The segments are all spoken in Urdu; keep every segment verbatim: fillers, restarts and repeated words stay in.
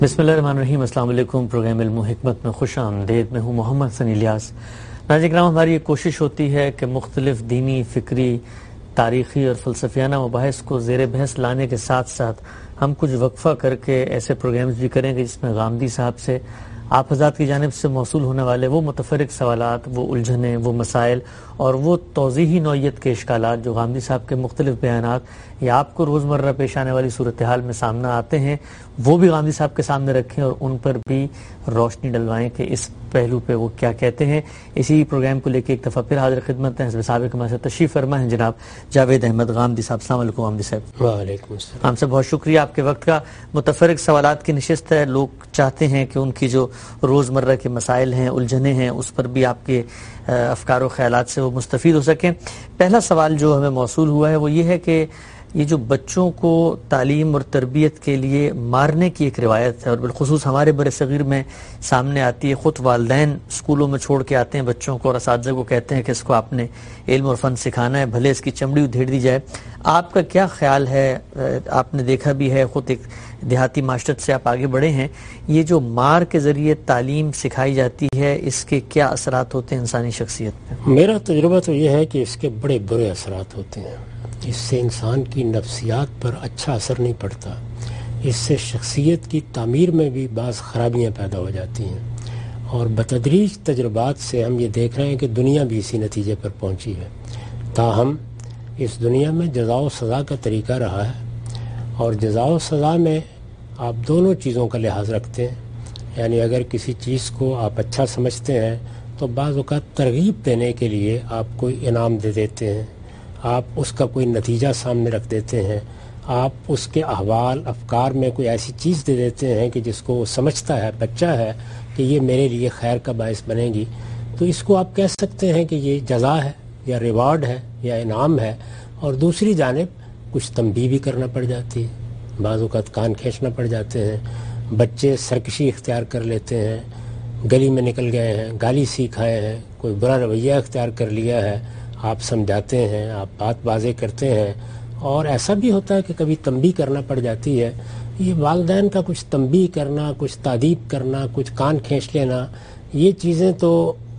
بسم اللہ الرحمن الرحیم۔ السلام علیکم۔ پروگرام علم و حکمت میں خوش آمدید۔ میں ہوں محمد سنی الیاس۔ ناظرین کرام، ہماری یہ کوشش ہوتی ہے کہ مختلف دینی، فکری، تاریخی اور فلسفیانہ مباحث کو زیر بحث لانے کے ساتھ ساتھ ہم کچھ وقفہ کر کے ایسے پروگرامز بھی کریں گے جس میں غامدی صاحب سے آپ حضرات کی جانب سے موصول ہونے والے وہ متفرق سوالات، وہ الجھنیں، وہ مسائل اور وہ توضیحی نوعیت کے اشکالات جو غامدی صاحب کے مختلف بیانات یا آپ کو روزمرہ پیش آنے والی صورتحال میں سامنے آتے ہیں، وہ بھی غامدی صاحب کے سامنے رکھیں اور ان پر بھی روشنی ڈلوائیں کہ اس پہلو پہ وہ کیا کہتے ہیں۔ اسی پروگرام کو لے کے ایک دفعہ پھر حاضر خدمت ہیں حضرت صاحب ہمارے ساتھ تشریف فرما ہیں جناب جاوید احمد غامدی صاحب۔ السلام علیکم غامدی صاحب۔ وعلیکم السلام۔ ہم سے بہت شکریہ آپ کے وقت کا۔ متفرق سوالات کی نشست ہے، لوگ چاہتے ہیں کہ ان کی جو روزمرہ کے مسائل ہیں، الجھنیں ہیں، اس پر بھی آپ کے افکار و خیالات سے وہ مستفید ہو سکیں۔ پہلا سوال جو ہمیں موصول ہوا ہے وہ یہ ہے کہ یہ جو بچوں کو تعلیم اور تربیت کے لیے مارنے کی ایک روایت ہے اور بالخصوص ہمارے بر صغیر میں سامنے آتی ہے، خود والدین اسکولوں میں چھوڑ کے آتے ہیں بچوں کو اور اساتذہ کو کہتے ہیں کہ اس کو آپ نے علم اور فن سکھانا ہے، بھلے اس کی چمڑی ادھیڑ دی جائے۔ آپ کا کیا خیال ہے؟ آپ نے دیکھا بھی ہے، خود ایک دیہاتی معاشرت سے آپ آگے بڑھے ہیں، یہ جو مار کے ذریعے تعلیم سکھائی جاتی ہے اس کے کیا اثرات ہوتے ہیں انسانی شخصیت پہ؟ میرا تجربہ تو یہ ہے کہ اس کے بڑے برے اثرات ہوتے ہیں۔ اس سے انسان کی نفسیات پر اچھا اثر نہیں پڑتا، اس سے شخصیت کی تعمیر میں بھی بعض خرابیاں پیدا ہو جاتی ہیں، اور بتدریج تجربات سے ہم یہ دیکھ رہے ہیں کہ دنیا بھی اسی نتیجے پر پہنچی ہے۔ تاہم اس دنیا میں جزا و سزا کا طریقہ رہا ہے، اور جزا و سزا میں آپ دونوں چیزوں کا لحاظ رکھتے ہیں، یعنی اگر کسی چیز کو آپ اچھا سمجھتے ہیں تو بعض اوقات ترغیب دینے کے لیے آپ کوئی انعام دے دیتے ہیں، آپ اس کا کوئی نتیجہ سامنے رکھ دیتے ہیں، آپ اس کے احوال افکار میں کوئی ایسی چیز دے دیتے ہیں کہ جس کو وہ سمجھتا ہے، بچہ ہے، کہ یہ میرے لیے خیر کا باعث بنے گی، تو اس کو آپ کہہ سکتے ہیں کہ یہ جزا ہے یا ریوارڈ ہے یا انعام ہے۔ اور دوسری جانب کچھ تنبیہ بھی کرنا پڑ جاتی ہے، بعض اوقات کان کھینچنا پڑ جاتے ہیں، بچے سرکشی اختیار کر لیتے ہیں، گلی میں نکل گئے ہیں، گالی سیکھ آئے ہیں، کوئی برا رویہ اختیار کر لیا ہے، آپ سمجھاتے ہیں، آپ بات واضح کرتے ہیں، اور ایسا بھی ہوتا ہے کہ کبھی تنبیہ کرنا پڑ جاتی ہے۔ یہ والدین کا کچھ تنبیہ کرنا، کچھ تادیب کرنا، کچھ کان کھینچ لینا، یہ چیزیں تو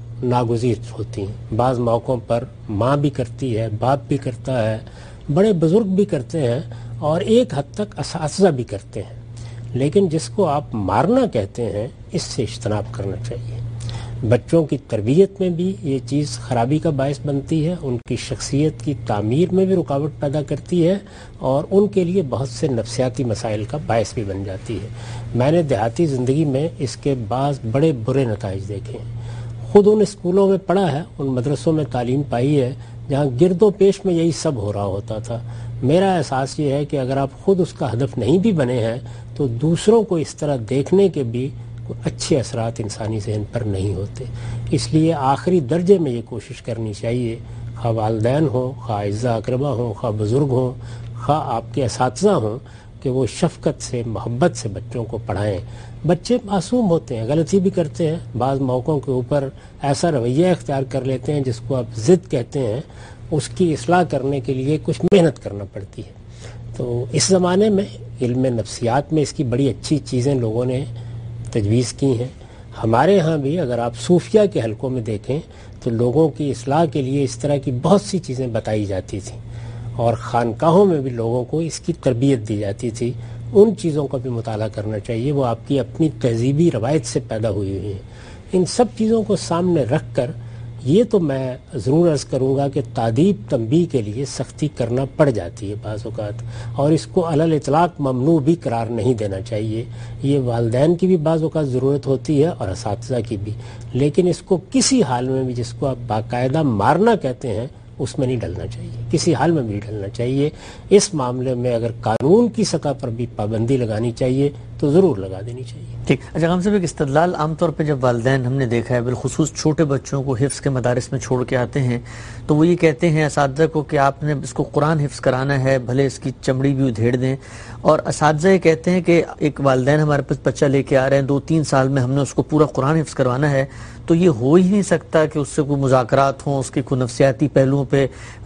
ناگزیر ہوتی ہیں۔ بعض موقعوں پر ماں بھی کرتی ہے، باپ بھی کرتا ہے، بڑے بزرگ بھی کرتے ہیں، اور ایک حد تک اساتذہ بھی کرتے ہیں، لیکن جس کو آپ مارنا کہتے ہیں اس سے اجتناب کرنا چاہیے۔ بچوں کی تربیت میں بھی یہ چیز خرابی کا باعث بنتی ہے، ان کی شخصیت کی تعمیر میں بھی رکاوٹ پیدا کرتی ہے، اور ان کے لیے بہت سے نفسیاتی مسائل کا باعث بھی بن جاتی ہے۔ میں نے دیہاتی زندگی میں اس کے بعض بڑے برے نتائج دیکھے ہیں۔ خود ان اسکولوں میں پڑھا ہے، ان مدرسوں میں تعلیم پائی ہے جہاں گرد و پیش میں یہی سب ہو رہا ہوتا تھا۔ میرا احساس یہ ہے کہ اگر آپ خود اس کا ہدف نہیں بھی بنے ہیں تو دوسروں کو اس طرح دیکھنے کے بھی اچھے اثرات انسانی ذہن پر نہیں ہوتے۔ اس لیے آخری درجے میں یہ کوشش کرنی چاہیے، خواہ والدین ہوں، خواہ اعزاء اقربا ہوں، خواہ بزرگ ہوں، خواہ آپ کے اساتذہ ہوں، کہ وہ شفقت سے، محبت سے بچوں کو پڑھائیں۔ بچے معصوم ہوتے ہیں، غلطی بھی کرتے ہیں، بعض موقعوں کے اوپر ایسا رویہ اختیار کر لیتے ہیں جس کو آپ ضد کہتے ہیں، اس کی اصلاح کرنے کے لیے کچھ محنت کرنا پڑتی ہے۔ تو اس زمانے میں علم نفسیات میں اس کی بڑی اچھی چیزیں لوگوں نے تجویز کی ہیں۔ ہمارے ہاں بھی اگر آپ صوفیہ کے حلقوں میں دیکھیں تو لوگوں کی اصلاح کے لیے اس طرح کی بہت سی چیزیں بتائی جاتی تھیں، اور خانقاہوں میں بھی لوگوں کو اس کی تربیت دی جاتی تھی۔ ان چیزوں کا بھی مطالعہ کرنا چاہیے، وہ آپ کی اپنی تہذیبی روایت سے پیدا ہوئی ہوئی ہیں۔ ان سب چیزوں کو سامنے رکھ کر یہ تو میں ضرور عرض کروں گا کہ تادیب تنبیہ کے لیے سختی کرنا پڑ جاتی ہے بعض اوقات، اور اس کو علی الاطلاق ممنوع بھی قرار نہیں دینا چاہیے۔ یہ والدین کی بھی بعض اوقات ضرورت ہوتی ہے اور اساتذہ کی بھی، لیکن اس کو کسی حال میں بھی، جس کو آپ باقاعدہ مارنا کہتے ہیں، اس میں نہیں ڈلنا چاہیے، کسی حال میں بھی نہیں ڈلنا چاہیے۔ اس معاملے میں اگر قانون کی سطح پر بھی پابندی لگانی چاہیے تو ضرور لگا دینی چاہیے۔ ٹھیک۔ اچھا ہم سب ایک استدلال عام طور پہ جب والدین ہم نے دیکھا ہے بالخصوص چھوٹے بچوں کو حفظ کے مدارس میں چھوڑ کے آتے ہیں تو وہ یہ کہتے ہیں اساتذہ کو کہ آپ نے اس کو قرآن حفظ کرانا ہے، بھلے اس کی چمڑی بھی ادھیڑ دیں، اور اساتذہ یہ کہتے ہیں کہ ایک والدین ہمارے پاس بچہ لے کے آ رہے ہیں، دو تین سال میں ہم نے اس کو پورا قرآن حفظ کروانا ہے، تو یہ ہو ہی نہیں سکتا کہ اس سے کوئی مذاکرات ہوں، اس کے کوئی نفسیاتی پہلوؤں پہ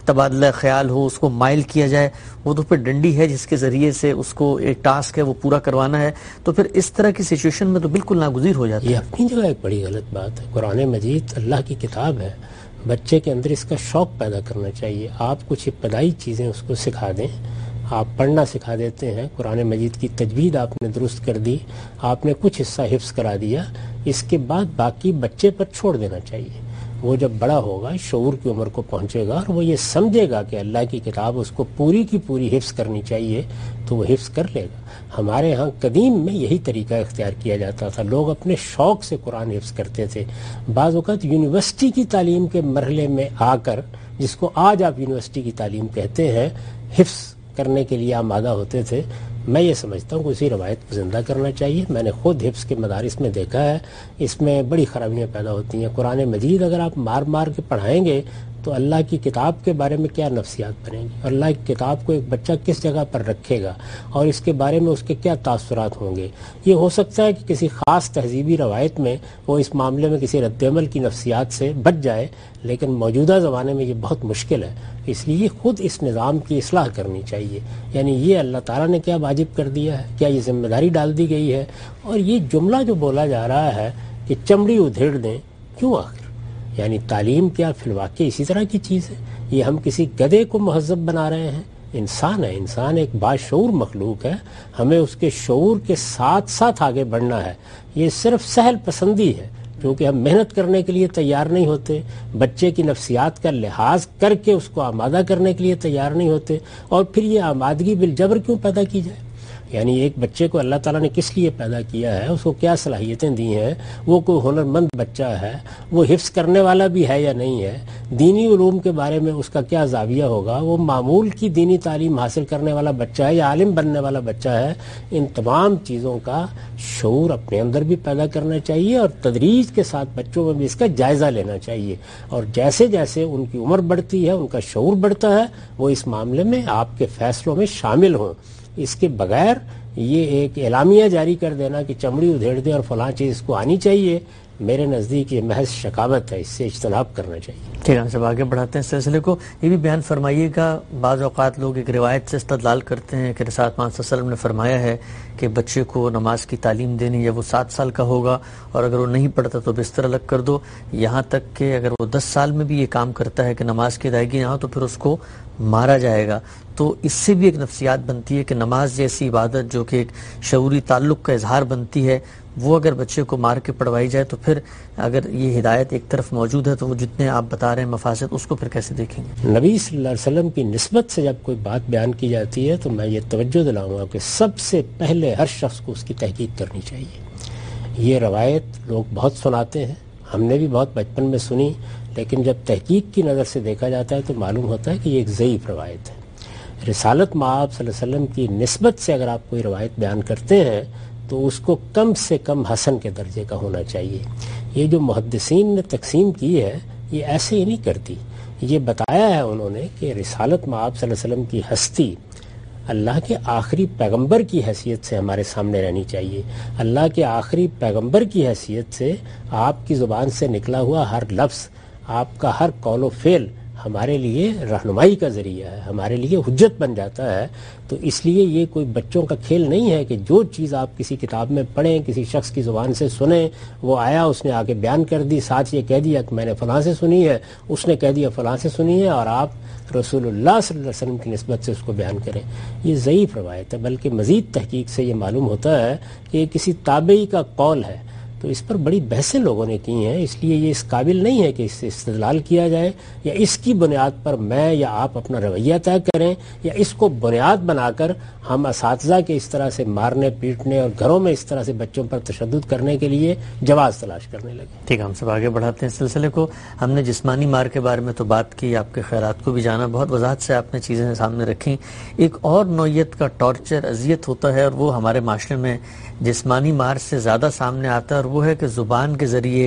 تبادلہ خیال ہو، اس کو مائل کیا جائے، وہ تو پھر ڈنڈی ہے جس کے ذریعے سے اس کو ایک ٹاسک ہے وہ پورا کروانا ہے، تو پھر اس طرح کی سچویشن میں تو بالکل ناگزیر ہو جاتا ہے۔ یہ اپنی جگہ ایک بڑی غلط بات ہے۔ قرآن مجید اللہ کی کتاب ہے، بچے کے اندر اس کا شوق پیدا کرنا چاہیے۔ آپ کچھ ابتدائی چیزیں اس کو سکھا دیں، آپ پڑھنا سکھا دیتے ہیں، قرآن مجید کی تجوید آپ نے درست کر دی، آپ نے کچھ حصہ حفظ کرا دیا، اس کے بعد باقی بچے پر چھوڑ دینا چاہیے۔ وہ جب بڑا ہوگا، شعور کی عمر کو پہنچے گا اور وہ یہ سمجھے گا کہ اللہ کی کتاب اس کو پوری کی پوری حفظ کرنی چاہیے تو وہ حفظ کر لے گا۔ ہمارے ہاں قدیم میں یہی طریقہ اختیار کیا جاتا تھا، لوگ اپنے شوق سے قرآن حفظ کرتے تھے۔ بعض اوقات یونیورسٹی کی تعلیم کے مرحلے میں آ کر، جس کو آج آپ یونیورسٹی کی تعلیم کہتے ہیں، حفظ کرنے کے لیے آمادہ ہوتے تھے۔ میں یہ سمجھتا ہوں کہ اسی روایت کو زندہ کرنا چاہیے۔ میں نے خود حفظ کے مدارس میں دیکھا ہے، اس میں بڑی خرابیاں پیدا ہوتی ہیں۔ قرآن مجید اگر آپ مار مار کے پڑھائیں گے تو اللہ کی کتاب کے بارے میں کیا نفسیات بنیں گی، اور اللہ کی کتاب کو ایک بچہ کس جگہ پر رکھے گا اور اس کے بارے میں اس کے کیا تاثرات ہوں گے۔ یہ ہو سکتا ہے کہ کسی خاص تہذیبی روایت میں وہ اس معاملے میں کسی رد عمل کی نفسیات سے بچ جائے، لیکن موجودہ زمانے میں یہ بہت مشکل ہے۔ اس لیے خود اس نظام کی اصلاح کرنی چاہیے۔ یعنی یہ اللہ تعالیٰ نے کیا واجب کر دیا ہے، کیا یہ ذمہ داری ڈال دی گئی ہے؟ اور یہ جملہ جو بولا جا رہا ہے کہ چمڑی ادھیڑ دیں، کیوں آخر؟ یعنی تعلیم کیا فی الواقع اسی طرح کی چیز ہے؟ یہ ہم کسی گدھے کو مہذب بنا رہے ہیں؟ انسان ہے، انسان ایک باشعور مخلوق ہے، ہمیں اس کے شعور کے ساتھ ساتھ آگے بڑھنا ہے۔ یہ صرف سہل پسندی ہے کیونکہ ہم محنت کرنے کے لیے تیار نہیں ہوتے، بچے کی نفسیات کا لحاظ کر کے اس کو آمادہ کرنے کے لیے تیار نہیں ہوتے، اور پھر یہ آمادگی بالجبر کیوں پیدا کی جائے؟ یعنی ایک بچے کو اللہ تعالیٰ نے کس لیے پیدا کیا ہے، اس کو کیا صلاحیتیں دی ہیں، وہ کوئی ہنرمند بچہ ہے، وہ حفظ کرنے والا بھی ہے یا نہیں ہے، دینی علوم کے بارے میں اس کا کیا زاویہ ہوگا، وہ معمول کی دینی تعلیم حاصل کرنے والا بچہ ہے یا عالم بننے والا بچہ ہے۔ ان تمام چیزوں کا شعور اپنے اندر بھی پیدا کرنا چاہیے اور تدریج کے ساتھ بچوں میں بھی اس کا جائزہ لینا چاہیے، اور جیسے جیسے ان کی عمر بڑھتی ہے، ان کا شعور بڑھتا ہے، وہ اس معاملے میں آپ کے فیصلوں میں شامل ہوں۔ اس کے بغیر یہ ایک اعلامیہ جاری کر دینا کہ چمڑی ادھیڑ دیں اور فلاں چیز کو آنی چاہیے، میرے نزدیک یہ محض شکاوت ہے، اس سے اجتناب کرنا چاہیے۔ ٹھیک ہے، سب آگے بڑھاتے ہیں سلسلے کو۔ یہ بھی بیان فرمائیے گا، بعض اوقات لوگ ایک روایت سے استدلال کرتے ہیں کہ رسالت پاک صلی اللہ علیہ وسلم نے فرمایا ہے کہ بچے کو نماز کی تعلیم دینی یا وہ سات سال کا ہوگا، اور اگر وہ نہیں پڑھتا تو بستر الگ کر دو، یہاں تک کہ اگر وہ دس سال میں بھی یہ کام کرتا ہے کہ نماز کی ادائیگی نہ ہو تو پھر اس کو مارا جائے گا۔ تو اس سے بھی ایک نفسیات بنتی ہے کہ نماز جیسی عبادت جو کہ ایک شعوری تعلق کا اظہار بنتی ہے، وہ اگر بچے کو مار کے پڑھوائی جائے تو پھر اگر یہ ہدایت ایک طرف موجود ہے تو وہ جتنے آپ بتا رہے ہیں مفاسد، اس کو پھر کیسے دیکھیں گے؟ نبی صلی اللہ علیہ وسلم کی نسبت سے جب کوئی بات بیان کی جاتی ہے تو میں یہ توجہ دلاؤں گا کہ سب سے پہلے ہر شخص کو اس کی تحقیق کرنی چاہیے۔ یہ روایت لوگ بہت سناتے ہیں، ہم نے بھی بہت بچپن میں سنی، لیکن جب تحقیق کی نظر سے دیکھا جاتا ہے تو معلوم ہوتا ہے کہ یہ ایک ضعیف روایت ہے۔ رسالت مآب صلی اللہ علیہ وسلم کی نسبت سے اگر آپ کوئی روایت بیان کرتے ہیں تو اس کو کم سے کم حسن کے درجے کا ہونا چاہیے۔ یہ جو محدثین نے تقسیم کی ہے یہ ایسے ہی نہیں کرتی، یہ بتایا ہے انہوں نے کہ رسالت مآب صلی اللہ علیہ وسلم کی ہستی اللہ کے آخری پیغمبر کی حیثیت سے ہمارے سامنے رہنی چاہیے۔ اللہ کے آخری پیغمبر کی حیثیت سے آپ کی زبان سے نکلا ہوا ہر لفظ، آپ کا ہر قول و فعل ہمارے لیے رہنمائی کا ذریعہ ہے، ہمارے لیے حجت بن جاتا ہے۔ تو اس لیے یہ کوئی بچوں کا کھیل نہیں ہے کہ جو چیز آپ کسی کتاب میں پڑھیں، کسی شخص کی زبان سے سنیں، وہ آیا اس نے آگے بیان کر دی، ساتھ یہ کہہ دیا کہ میں نے فلاں سے سنی ہے، اس نے کہہ دیا فلاں سے سنی ہے، اور آپ رسول اللہ صلی اللہ علیہ وسلم کی نسبت سے اس کو بیان کریں۔ یہ ضعیف روایت ہے، بلکہ مزید تحقیق سے یہ معلوم ہوتا ہے کہ یہ کسی تابعی کا قول ہے۔ تو اس پر بڑی بحثیں لوگوں نے کی ہیں، اس لیے یہ اس قابل نہیں ہے کہ اس سے استدلال کیا جائے یا اس کی بنیاد پر میں یا آپ اپنا رویہ طے کریں، یا اس کو بنیاد بنا کر ہم اساتذہ کے اس طرح سے مارنے پیٹنے اور گھروں میں اس طرح سے بچوں پر تشدد کرنے کے لیے جواز تلاش کرنے لگے۔ ٹھیک ہے، ہم سب آگے بڑھاتے ہیں سلسلے کو۔ ہم نے جسمانی مار کے بارے میں تو بات کی، آپ کے خیالات کو بھی جانا، بہت وضاحت سے آپ نے چیزیں سامنے رکھیں۔ ایک اور نوعیت کا ٹارچر، اذیت ہوتا ہے، اور وہ ہمارے معاشرے میں جسمانی مار سے زیادہ سامنے آتا ہے، اور وہ ہے کہ زبان کے ذریعے،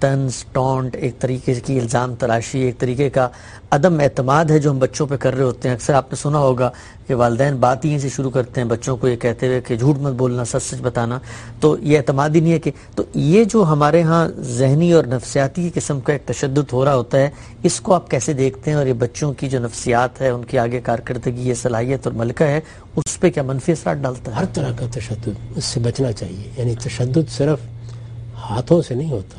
طنز ٹونٹ، ایک طریقے کی الزام تراشی، ایک طریقے کا عدم اعتماد ہے جو ہم بچوں پہ کر رہے ہوتے ہیں. اکثر آپ نے سنا ہوگا کہ والدین بات ہی سے شروع کرتے ہیں بچوں کو یہ کہتے ہوئے کہ جھوٹ مت بولنا، سچ سچ بتانا. تو یہ اعتماد ہی نہیں ہے کہ تو یہ جو ہمارے ہاں ذہنی اور نفسیاتی قسم کا ایک تشدد ہو رہا ہوتا ہے، اس کو آپ کیسے دیکھتے ہیں؟ اور یہ بچوں کی جو نفسیات ہے، ان کی آگے کارکردگی، یہ صلاحیت اور ملکہ ہے، اس پہ کیا منفی اثرات ڈالتا ہے؟ ہر طرح کا تشدد، اس سے بچنا چاہیے. یعنی تشدد صرف ہاتھوں سے نہیں ہوتا،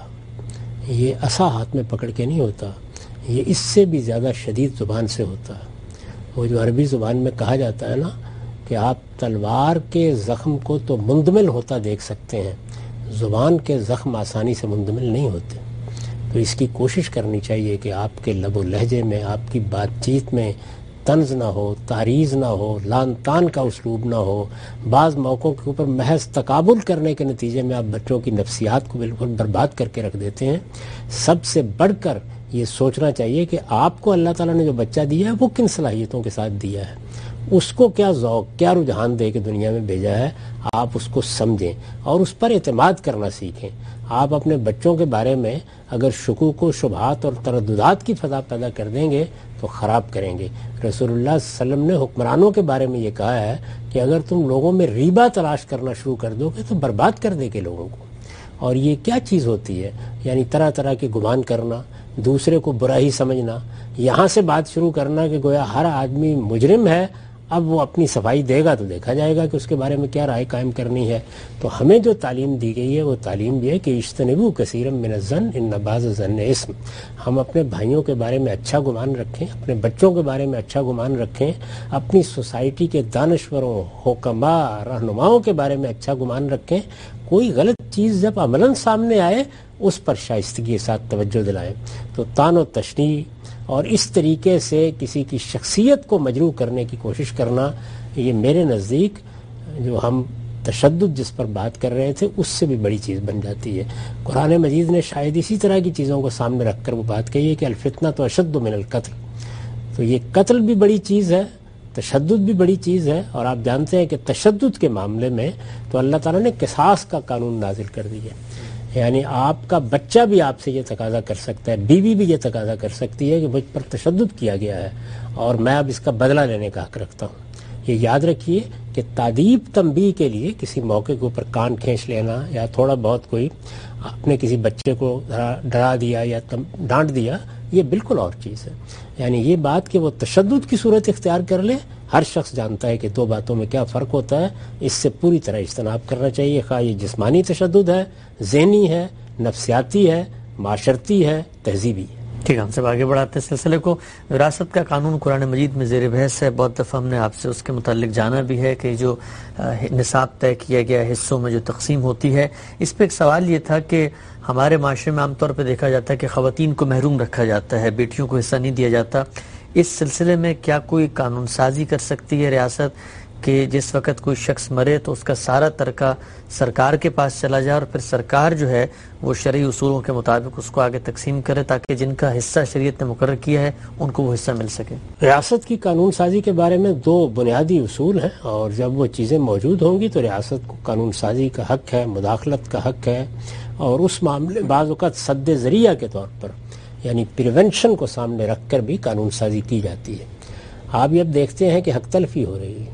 یہ عصا ہاتھ میں پکڑ کے نہیں ہوتا، یہ اس سے بھی زیادہ شدید زبان سے ہوتا ہے. وہ جو عربی زبان میں کہا جاتا ہے نا کہ آپ تلوار کے زخم کو تو مندمل ہوتا دیکھ سکتے ہیں، زبان کے زخم آسانی سے مندمل نہیں ہوتے. تو اس کی کوشش کرنی چاہیے کہ آپ کے لب و لہجے میں، آپ کی بات چیت میں طنز نہ ہو، تحریض نہ ہو، لان تان کا اسلوب نہ ہو. بعض موقعوں کے اوپر محض تقابل کرنے کے نتیجے میں آپ بچوں کی نفسیات کو بالکل برباد کر کے رکھ دیتے ہیں. سب سے بڑھ کر یہ سوچنا چاہیے کہ آپ کو اللہ تعالیٰ نے جو بچہ دیا ہے وہ کن صلاحیتوں کے ساتھ دیا ہے، اس کو کیا ذوق، کیا رجحان دے کے دنیا میں بھیجا ہے. آپ اس کو سمجھیں اور اس پر اعتماد کرنا سیکھیں. آپ اپنے بچوں کے بارے میں اگر شکوک و شبہات اور ترددات کی فضا پیدا کر دیں گے تو خراب کریں گے. رسول اللہ صلی اللہ علیہ وسلم نے حکمرانوں کے بارے میں یہ کہا ہے کہ اگر تم لوگوں میں ریبہ تلاش کرنا شروع کر دو گے تو برباد کر دے گے لوگوں کو. اور یہ کیا چیز ہوتی ہے؟ یعنی طرح طرح کے گمان کرنا، دوسرے کو برا ہی سمجھنا، یہاں سے بات شروع کرنا کہ گویا ہر آدمی مجرم ہے، اب وہ اپنی صفائی دے گا تو دیکھا جائے گا کہ اس کے بارے میں کیا رائے قائم کرنی ہے. تو ہمیں جو تعلیم دی گئی ہے وہ تعلیم یہ ہے کہ اجتنبوا کثیرا من الظن ان بعض الظن اسم. ہم اپنے بھائیوں کے بارے میں اچھا گمان رکھیں، اپنے بچوں کے بارے میں اچھا گمان رکھیں، اپنی سوسائٹی کے دانشوروں، حکماء، رہنماؤں کے بارے میں اچھا گمان رکھیں. کوئی غلط چیز جب عملاً سامنے آئے اس پر شائستگی کے ساتھ توجہ دلائیں. تو تان و تشنیع اور اس طریقے سے کسی کی شخصیت کو مجروح کرنے کی کوشش کرنا، یہ میرے نزدیک جو ہم تشدد جس پر بات کر رہے تھے اس سے بھی بڑی چیز بن جاتی ہے. قرآن مجید نے شاید اسی طرح کی چیزوں کو سامنے رکھ کر وہ بات کہی ہے کہ الفتنہ تو اشد من القتل. تو یہ قتل بھی بڑی چیز ہے، تشدد بھی بڑی چیز ہے. اور آپ جانتے ہیں کہ تشدد کے معاملے میں تو اللہ تعالیٰ نے قصاص کا قانون نازل کر دیا. یعنی آپ کا بچہ بھی آپ سے یہ تقاضا کر سکتا ہے، بیوی بھی یہ تقاضا کر سکتی ہے کہ مجھ پر تشدد کیا گیا ہے اور میں اب اس کا بدلہ لینے کا حق رکھتا ہوں. یہ یاد رکھیے کہ تادیب تنبیہ کے لیے کسی موقع کے اوپر کان کھینچ لینا یا تھوڑا بہت کوئی اپنے کسی بچے کو ڈرا دیا یا ڈانٹ دیا، یہ بالکل اور چیز ہے. یعنی یہ بات کہ وہ تشدد کی صورت اختیار کر لے، ہر شخص جانتا ہے کہ دو باتوں میں کیا فرق ہوتا ہے. اس سے پوری طرح اجتناب کرنا چاہیے، خواہ یہ جسمانی تشدد ہے، ذہنی ہے، نفسیاتی ہے، معاشرتی ہے، تہذیبی ہے. ٹھیک ہے، ہم سب آگے بڑھاتے ہیں سلسلے کو. وراثت کا قانون قرآن مجید میں زیر بحث ہے. بہت دفعہ ہم نے آپ سے اس کے متعلق جانا بھی ہے کہ جو نصاب طے کیا گیا حصوں میں جو تقسیم ہوتی ہے، اس پہ ایک سوال یہ تھا کہ ہمارے معاشرے میں عام طور پہ دیکھا جاتا ہے کہ خواتین کو محروم رکھا جاتا ہے، بیٹیوں کو حصہ نہیں دیا جاتا. اس سلسلے میں کیا کوئی قانون سازی کر سکتی ہے ریاست کہ جس وقت کوئی شخص مرے تو اس کا سارا ترکہ سرکار کے پاس چلا جائے اور پھر سرکار جو ہے وہ شرعی اصولوں کے مطابق اس کو آگے تقسیم کرے تاکہ جن کا حصہ شریعت نے مقرر کیا ہے ان کو وہ حصہ مل سکے؟ ریاست کی قانون سازی کے بارے میں دو بنیادی اصول ہیں، اور جب وہ چیزیں موجود ہوں گی تو ریاست کو قانون سازی کا حق ہے، مداخلت کا حق ہے. اور اس معاملے بعض اوقات سد ذریعہ کے طور پر یعنی پریونشن کو سامنے رکھ کر بھی قانون سازی کی جاتی ہے. آپ یہ اب دیکھتے ہیں کہ حق تلفی ہو رہی ہے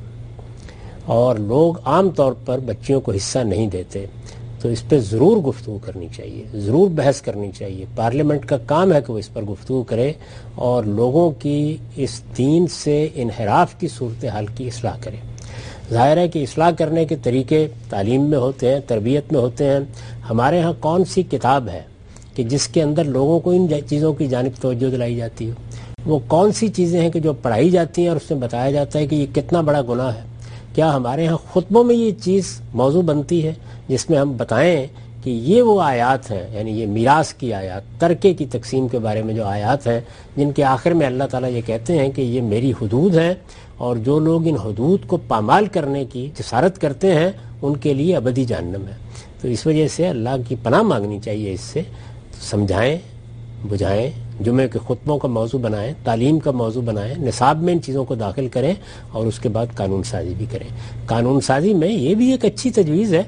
اور لوگ عام طور پر بچیوں کو حصہ نہیں دیتے. تو اس پہ ضرور گفتگو کرنی چاہیے، ضرور بحث کرنی چاہیے. پارلیمنٹ کا کام ہے کہ وہ اس پر گفتگو کرے اور لوگوں کی اس دین سے انحراف کی صورتحال کی اصلاح کرے. ظاہر ہے کہ اصلاح کرنے کے طریقے تعلیم میں ہوتے ہیں، تربیت میں ہوتے ہیں. ہمارے ہاں کون سی کتاب ہے کہ جس کے اندر لوگوں کو ان چیزوں کی جانب توجہ دلائی جاتی ہے؟ وہ کون سی چیزیں ہیں کہ جو پڑھائی جاتی ہیں اور اس میں بتایا جاتا ہے کہ یہ کتنا بڑا گناہ ہے؟ کیا ہمارے ہاں خطبوں میں یہ چیز موضوع بنتی ہے جس میں ہم بتائیں کہ یہ وہ آیات ہیں، یعنی یہ میراث کی آیات، ترکے کی تقسیم کے بارے میں جو آیات ہیں جن کے آخر میں اللہ تعالیٰ یہ کہتے ہیں کہ یہ میری حدود ہیں اور جو لوگ ان حدود کو پامال کرنے کی جسارت کرتے ہیں ان کے لیے ابدی جہنم ہے. تو اس وجہ سے اللہ کی پناہ مانگنی چاہیے. اس سے سمجھائیں، بجھائیں، جمعے کے خطبوں کا موضوع بنائیں، تعلیم کا موضوع بنائیں، نصاب میں ان چیزوں کو داخل کریں اور اس کے بعد قانون سازی بھی کریں. قانون سازی میں یہ بھی ایک اچھی تجویز ہے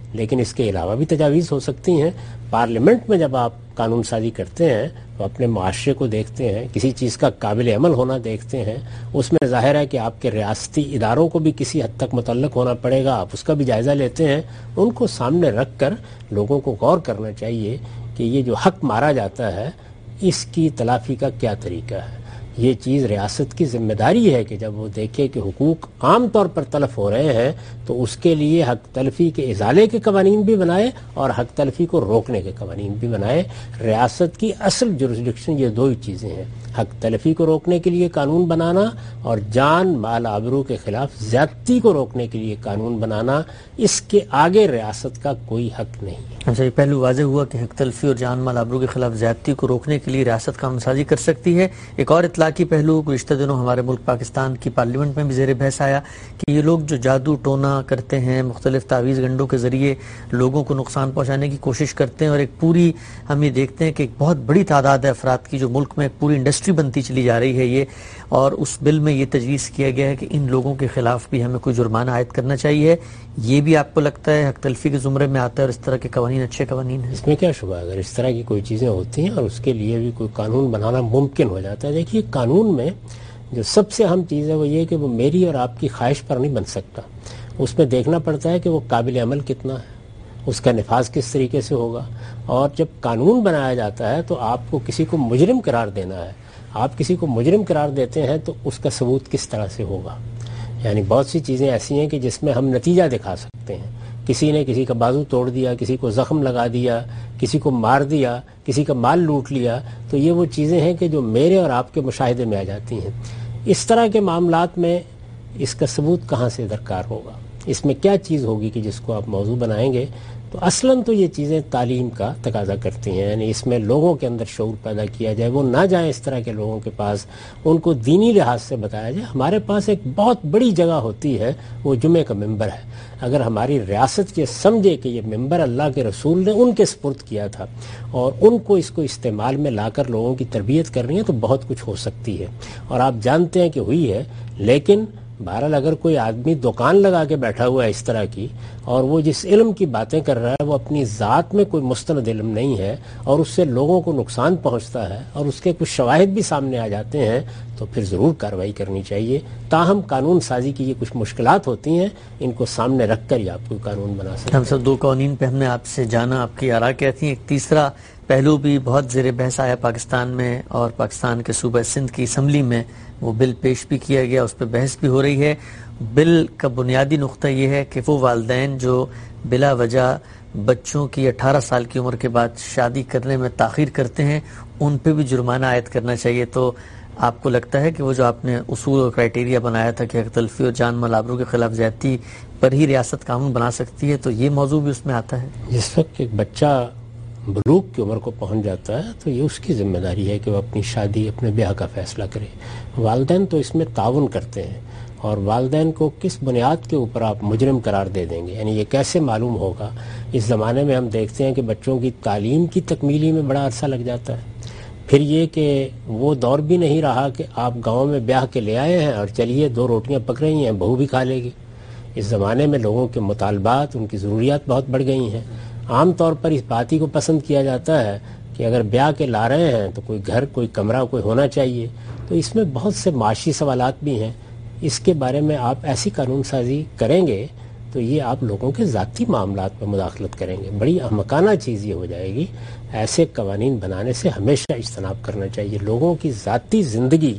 لیکن اس کے علاوہ بھی تجاویز ہو سکتی ہیں. پارلیمنٹ میں جب آپ قانون سازی کرتے ہیں تو اپنے معاشرے کو دیکھتے ہیں, کسی چیز کا قابل عمل ہونا دیکھتے ہیں, اس میں ظاہر ہے کہ آپ کے ریاستی اداروں کو بھی کسی حد تک متعلق ہونا پڑے گا, آپ اس کا بھی جائزہ لیتے ہیں. ان کو سامنے رکھ کر لوگوں کو غور کرنا چاہیے کہ یہ جو حق مارا جاتا ہے اس کی تلافی کا کیا طریقہ ہے. یہ چیز ریاست کی ذمہ داری ہے کہ جب وہ دیکھے کہ حقوق عام طور پر تلف ہو رہے ہیں تو اس کے لیے حق تلفی کے ازالے کے قوانین بھی بنائے اور حق تلفی کو روکنے کے قوانین بھی بنائے. ریاست کی اصل جورسڈکشن یہ دو ہی چیزیں ہیں, حق تلفی کو روکنے کے لیے قانون بنانا اور جان مال آبرو کے خلاف زیادتی کو روکنے کے لیے قانون بنانا. اس کے آگے ریاست کا کوئی حق نہیں. اچھا, یہ پہلو واضح ہوا کہ حق تلفی اور جان مال آبرو کے خلاف زیادتی کو روکنے کے لیے ریاست قانون سازی کر سکتی ہے. ایک اور اطلاقی پہلو گزشتہ دنوں ہمارے ملک پاکستان کی پارلیمنٹ میں بھی زیر بحث آیا کہ یہ لوگ جو جادو ٹونا کرتے ہیں, مختلف تعویذ گنڈوں کے ذریعے لوگوں کو نقصان پہنچانے کی کوشش کرتے ہیں, اور ایک پوری ہم یہ دیکھتے ہیں کہ ایک بہت بڑی تعداد ہے افراد کی جو ملک میں ایک پوری انڈسٹری بنتی چلی جا رہی ہے یہ, اور اس بل میں یہ تجویز کیا گیا ہے کہ ان لوگوں کے خلاف بھی ہمیں کوئی جرمانہ عائد کرنا چاہیے. یہ بھی آپ کو لگتا ہے حق تلفی کے زمرے میں آتا ہے اور اس طرح کے قوانین اچھے قوانین ہیں؟ اس میں کیا شبہ, اگر اس طرح کی کوئی چیزیں ہوتی ہیں اور اس کے لیے بھی کوئی قانون بنانا ممکن ہو جاتا ہے. دیکھیے, قانون میں جو سب سے اہم چیز ہے وہ یہ کہ وہ میری اور آپ کی خواہش پر نہیں بن سکتا. اس میں دیکھنا پڑتا ہے کہ وہ قابل عمل کتنا ہے, اس کا نفاذ کس طریقے سے ہوگا. اور جب قانون بنایا جاتا ہے تو آپ کو کسی کو مجرم قرار دینا ہے. آپ کسی کو مجرم قرار دیتے ہیں تو اس کا ثبوت کس طرح سے ہوگا. یعنی بہت سی چیزیں ایسی ہیں کہ جس میں ہم نتیجہ دکھا سکتے ہیں. کسی نے کسی کا بازو توڑ دیا, کسی کو زخم لگا دیا, کسی کو مار دیا, کسی کا مال لوٹ لیا, تو یہ وہ چیزیں ہیں کہ جو میرے اور آپ کے مشاہدے میں آ جاتی ہیں. اس طرح کے معاملات میں اس کا ثبوت کہاں سے درکار ہوگا, اس میں کیا چیز ہوگی کہ جس کو آپ موضوع بنائیں گے. تو اصلاً تو یہ چیزیں تعلیم کا تقاضا کرتی ہیں, یعنی اس میں لوگوں کے اندر شعور پیدا کیا جائے, وہ نہ جائیں اس طرح کے لوگوں کے پاس, ان کو دینی لحاظ سے بتایا جائے. ہمارے پاس ایک بہت بڑی جگہ ہوتی ہے, وہ جمعے کا ممبر ہے. اگر ہماری ریاست یہ سمجھے کہ یہ ممبر اللہ کے رسول نے ان کے سپرد کیا تھا اور ان کو اس کو استعمال میں لا کر لوگوں کی تربیت کرنی ہے تو بہت کچھ ہو سکتی ہے. اور آپ جانتے ہیں کہ ہوئی ہے. لیکن بہرحال اگر کوئی آدمی دکان لگا کے بیٹھا ہوا ہے اس طرح کی, اور وہ جس علم کی باتیں کر رہا ہے وہ اپنی ذات میں کوئی مستند علم نہیں ہے, اور اس سے لوگوں کو نقصان پہنچتا ہے اور اس کے کچھ شواہد بھی سامنے آ جاتے ہیں, تو پھر ضرور کارروائی کرنی چاہیے. تاہم قانون سازی کی یہ کچھ مشکلات ہوتی ہیں, ان کو سامنے رکھ کر ہی آپ کوئی قانون بنا سکتے ہیں. ہم سب دو قوانین پہ ہم نے آپ سے جانا, آپ کی آراء کیا تھیں. ایک تیسرا پہلو بھی بہت زیر بحث آیا پاکستان میں, اور پاکستان کے صوبہ سندھ کی اسمبلی میں وہ بل پیش بھی کیا گیا, اس پہ بحث بھی ہو رہی ہے. بل کا بنیادی نقطہ یہ ہے کہ وہ والدین جو بلا وجہ بچوں کی اٹھارہ سال کی عمر کے بعد شادی کرنے میں تاخیر کرتے ہیں ان پہ بھی جرمانہ عائد کرنا چاہیے. تو آپ کو لگتا ہے کہ وہ جو آپ نے اصول اور کرائیٹیریا بنایا تھا کہ حق تلفی اور جان مال آبرو کے خلاف زیادتی پر ہی ریاست قانون بنا سکتی ہے, تو یہ موضوع بھی اس میں آتا ہے؟ جس وقت ایک بچہ بلوغ کی عمر کو پہنچ جاتا ہے تو یہ اس کی ذمہ داری ہے کہ وہ اپنی شادی, اپنے بیاہ کا فیصلہ کرے. والدین تو اس میں تعاون کرتے ہیں, اور والدین کو کس بنیاد کے اوپر آپ مجرم قرار دے دیں گے, یعنی یہ کیسے معلوم ہوگا. اس زمانے میں ہم دیکھتے ہیں کہ بچوں کی تعلیم کی تکمیلی میں بڑا عرصہ لگ جاتا ہے. پھر یہ کہ وہ دور بھی نہیں رہا کہ آپ گاؤں میں بیاہ کے لے آئے ہیں اور چلیے دو روٹیاں پک رہی ہیں, بہو بھی کھا لے گی. اس زمانے میں لوگوں کے مطالبات, ان کی ضروریات بہت بڑھ گئی ہیں. عام طور پر اس بات ہی کو پسند کیا جاتا ہے کہ اگر بیاہ کے لا رہے ہیں تو کوئی گھر, کوئی کمرہ, کوئی ہونا چاہیے. تو اس میں بہت سے معاشی سوالات بھی ہیں. اس کے بارے میں آپ ایسی قانون سازی کریں گے تو یہ آپ لوگوں کے ذاتی معاملات میں مداخلت کریں گے. بڑی احمقانہ چیز یہ ہو جائے گی. ایسے قوانین بنانے سے ہمیشہ اجتناب کرنا چاہیے. لوگوں کی ذاتی زندگی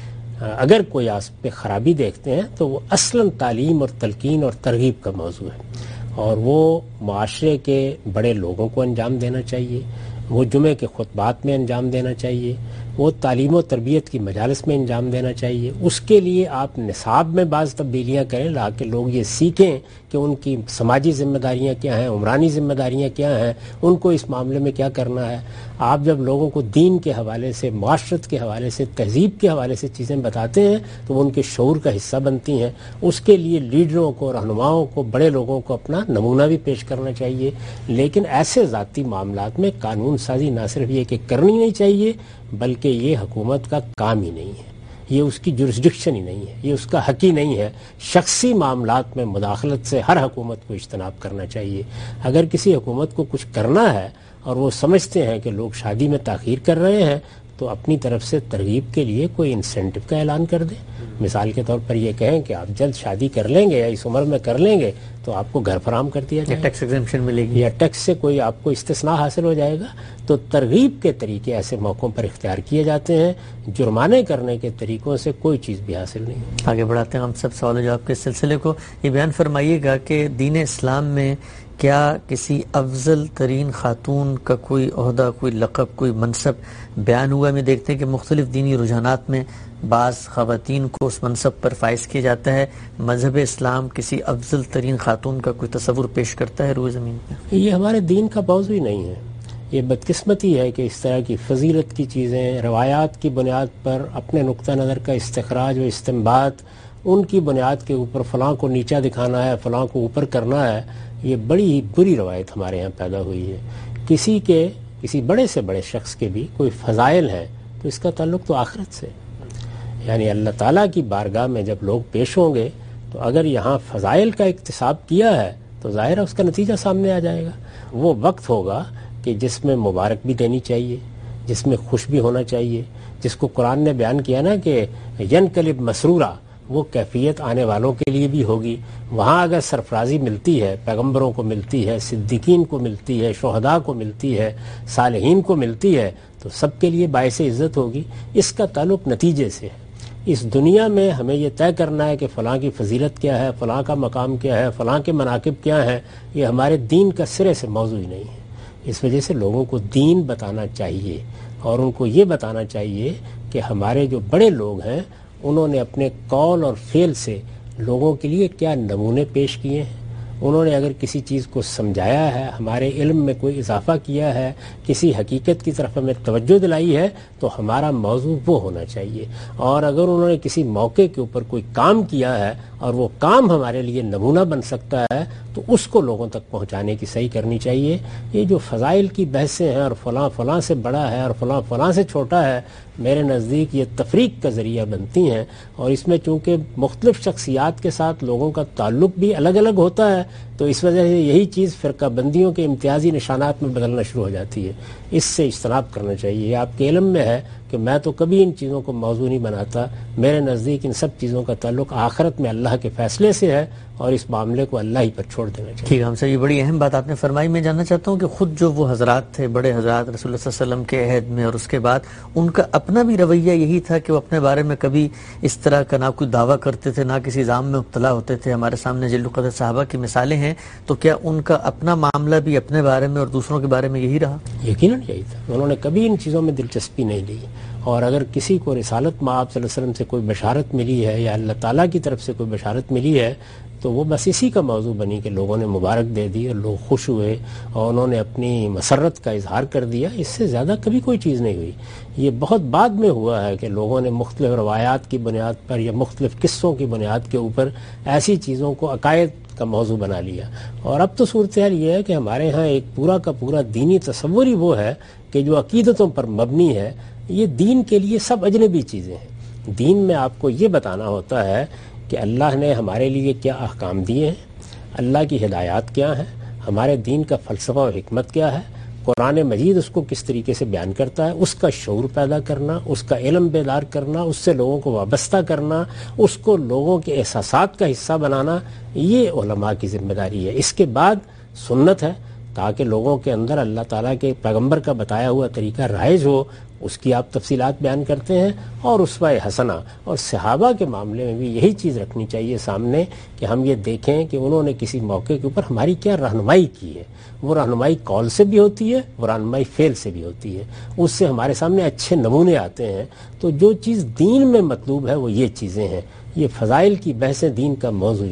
اگر کوئی اس پہ خرابی دیکھتے ہیں تو وہ اصلاً تعلیم اور تلقین اور ترغیب کا موضوع ہے, اور وہ معاشرے کے بڑے لوگوں کو انجام دینا چاہیے, وہ جمعے کے خطبات میں انجام دینا چاہیے, وہ تعلیم و تربیت کی مجالس میں انجام دینا چاہیے. اس کے لیے آپ نصاب میں بعض تبدیلیاں کریں لا کے لوگ یہ سیکھیں کہ ان کی سماجی ذمہ داریاں کیا ہیں, عمرانی ذمہ داریاں کیا ہیں, ان کو اس معاملے میں کیا کرنا ہے. آپ جب لوگوں کو دین کے حوالے سے, معاشرت کے حوالے سے, تہذیب کے حوالے سے چیزیں بتاتے ہیں تو وہ ان کے شعور کا حصہ بنتی ہیں. اس کے لیے لیڈروں کو, رہنماؤں کو, بڑے لوگوں کو اپنا نمونہ بھی پیش کرنا چاہیے. لیکن ایسے ذاتی معاملات میں قانون سازی نہ صرف یہ کہ کرنی نہیں چاہیے بلکہ یہ حکومت کا کام ہی نہیں ہے. یہ اس کی جورسڈکشن ہی نہیں ہے، یہ اس کا حق ہی نہیں ہے۔ شخصی معاملات میں مداخلت سے ہر حکومت کو اجتناب کرنا چاہیے۔ اگر کسی حکومت کو کچھ کرنا ہے اور وہ سمجھتے ہیں کہ لوگ شادی میں تاخیر کر رہے ہیں تو اپنی طرف سے ترغیب کے لیے کوئی انسینٹو کا اعلان کر دیں۔ مثال کے طور پر یہ کہیں کہ آپ جلد شادی کر لیں گے یا اس عمر میں کر لیں گے تو آپ کو گھر فراہم کر دیا جائے گا، ٹیکس ایگزمپشن ملے گی، یا ٹیکس سے کوئی آپ کو استثناء حاصل ہو جائے گا۔ تو ترغیب کے طریقے ایسے موقعوں پر اختیار کیے جاتے ہیں، جرمانے کرنے کے طریقوں سے کوئی چیز بھی حاصل نہیں۔ آگے بڑھاتے ہیں ہم سب سوال و جواب کے سلسلے کو۔ یہ بیان فرمائیے گا کہ دین اسلام میں کیا کسی افضل ترین خاتون کا کوئی عہدہ، کوئی لقب، کوئی منصب بیان ہوا؟ میں دیکھتے ہیں کہ مختلف دینی رجحانات میں بعض خواتین کو اس منصب پر فائز کیا جاتا ہے۔ مذہب اسلام کسی افضل ترین خاتون کا کوئی تصور پیش کرتا ہے روئے زمین پہ؟ یہ ہمارے دین کا موضوع ہی نہیں ہے۔ یہ بدقسمتی ہے کہ اس طرح کی فضیلت کی چیزیں روایات کی بنیاد پر اپنے نقطہ نظر کا استخراج و استنباط، ان کی بنیاد کے اوپر فلاں کو نیچا دکھانا ہے، فلاں کو اوپر کرنا ہے، یہ بڑی ہی بری روایت ہمارے ہاں پیدا ہوئی ہے۔ کسی کے کسی بڑے سے بڑے شخص کے بھی کوئی فضائل ہیں تو اس کا تعلق تو آخرت سے، یعنی اللہ تعالیٰ کی بارگاہ میں جب لوگ پیش ہوں گے تو اگر یہاں فضائل کا اکتساب کیا ہے تو ظاہر ہے اس کا نتیجہ سامنے آ جائے گا۔ وہ وقت ہوگا کہ جس میں مبارک بھی دینی چاہیے، جس میں خوش بھی ہونا چاہیے، جس کو قرآن نے بیان کیا نا کہ ینقلب مسرورا، وہ کیفیت آنے والوں کے لیے بھی ہوگی۔ وہاں اگر سرفرازی ملتی ہے، پیغمبروں کو ملتی ہے، صدیقین کو ملتی ہے، شہداء کو ملتی ہے، صالحین کو ملتی ہے تو سب کے لیے باعث عزت ہوگی۔ اس کا تعلق نتیجے سے ہے۔ اس دنیا میں ہمیں یہ طے کرنا ہے کہ فلاں کی فضیلت کیا ہے، فلاں کا مقام کیا ہے، فلاں کے مناقب کیا ہیں، یہ ہمارے دین کا سرے سے موضوع ہی نہیں ہے۔ اس وجہ سے لوگوں کو دین بتانا چاہیے اور ان کو یہ بتانا چاہیے کہ ہمارے جو بڑے لوگ ہیں انہوں نے اپنے قول اور فعل سے لوگوں کے لیے کیا نمونے پیش کیے ہیں۔ انہوں نے اگر کسی چیز کو سمجھایا ہے، ہمارے علم میں کوئی اضافہ کیا ہے، کسی حقیقت کی طرف ہمیں توجہ دلائی ہے تو ہمارا موضوع وہ ہونا چاہیے۔ اور اگر انہوں نے کسی موقع کے اوپر کوئی کام کیا ہے اور وہ کام ہمارے لیے نمونہ بن سکتا ہے تو اس کو لوگوں تک پہنچانے کی صحیح کرنی چاہیے۔ یہ جو فضائل کی بحثیں ہیں اور فلاں فلاں سے بڑا ہے اور فلاں فلاں سے چھوٹا ہے، میرے نزدیک یہ تفریق کا ذریعہ بنتی ہیں۔ اور اس میں چونکہ مختلف شخصیات کے ساتھ لوگوں کا تعلق بھی الگ الگ ہوتا ہے تو اس وجہ سے یہی چیز فرقہ بندیوں کے امتیازی نشانات میں بدلنا شروع ہو جاتی ہے۔ اس سے اجتناب کرنا چاہیے۔ یہ آپ کے علم میں ہے کہ میں تو کبھی ان چیزوں کو موضوع نہیں بناتا۔ میرے نزدیک ان سب چیزوں کا تعلق آخرت میں اللہ کے فیصلے سے ہے اور اس معاملے کو اللہ ہی پر چھوڑ دینا چاہیے۔ ٹھیک ہے ہم سے یہ بڑی اہم بات آپ نے فرمائی۔ میں جاننا چاہتا ہوں کہ خود جو وہ حضرات تھے، بڑے حضرات رسول اللہ صلی اللہ علیہ وسلم کے عہد میں اور اس کے بعد، ان کا اپنا بھی رویہ یہی تھا کہ وہ اپنے بارے میں کبھی اس طرح کا نہ کوئی دعویٰ کرتے تھے، نہ کسی الزام میں مبتلا ہوتے تھے؟ ہمارے سامنے جلیل القدر صحابہ کی مثالیں ہیں، تو کیا ان کا اپنا معاملہ بھی اپنے بارے میں اور دوسروں کے بارے میں یہی رہا؟ یقیناً یہی تھا۔ انہوں نے کبھی ان چیزوں میں دلچسپی نہیں لی، اور اگر کسی کو رسالت مآب صلی اللہ علیہ وسلم سے کوئی بشارت ملی ہے یا اللہ تعالیٰ کی طرف سے کوئی بشارت ملی ہے تو وہ بس اسی کا موضوع بنی کہ لوگوں نے مبارک دے دی اور لوگ خوش ہوئے اور انہوں نے اپنی مسرت کا اظہار کر دیا۔ اس سے زیادہ کبھی کوئی چیز نہیں ہوئی۔ یہ بہت بعد میں ہوا ہے کہ لوگوں نے مختلف روایات کی بنیاد پر یا مختلف قصوں کی بنیاد کے اوپر ایسی چیزوں کو عقائد کا موضوع بنا لیا۔ اور اب تو صورتحال یہ ہے کہ ہمارے ہاں ایک پورا کا پورا دینی تصور ہی وہ ہے کہ جو عقیدتوں پر مبنی ہے۔ یہ دین کے لیے سب اجنبی چیزیں ہیں۔ دین میں آپ کو یہ بتانا ہوتا ہے کہ اللہ نے ہمارے لیے کیا احکام دیے ہیں، اللہ کی ہدایات کیا ہیں، ہمارے دین کا فلسفہ و حکمت کیا ہے، قرآن مجید اس کو کس طریقے سے بیان کرتا ہے، اس کا شعور پیدا کرنا، اس کا علم بیدار کرنا، اس سے لوگوں کو وابستہ کرنا، اس کو لوگوں کے احساسات کا حصہ بنانا، یہ علماء کی ذمہ داری ہے۔ اس کے بعد سنت ہے تاکہ لوگوں کے اندر اللہ تعالیٰ کے پیغمبر کا بتایا ہوا طریقہ رائج ہو، اس کی آپ تفصیلات بیان کرتے ہیں۔ اور اسوہ حسنہ اور صحابہ کے معاملے میں بھی یہی چیز رکھنی چاہیے سامنے کہ ہم یہ دیکھیں کہ انہوں نے کسی موقع کے اوپر ہماری کیا رہنمائی کی ہے۔ وہ رہنمائی قول سے بھی ہوتی ہے، وہ رہنمائی فعل سے بھی ہوتی ہے، اس سے ہمارے سامنے اچھے نمونے آتے ہیں۔ تو جو چیز دین میں مطلوب ہے وہ یہ چیزیں ہیں۔ یہ فضائل کی بحثیں دین کا موضوع ہی نہیں ہے۔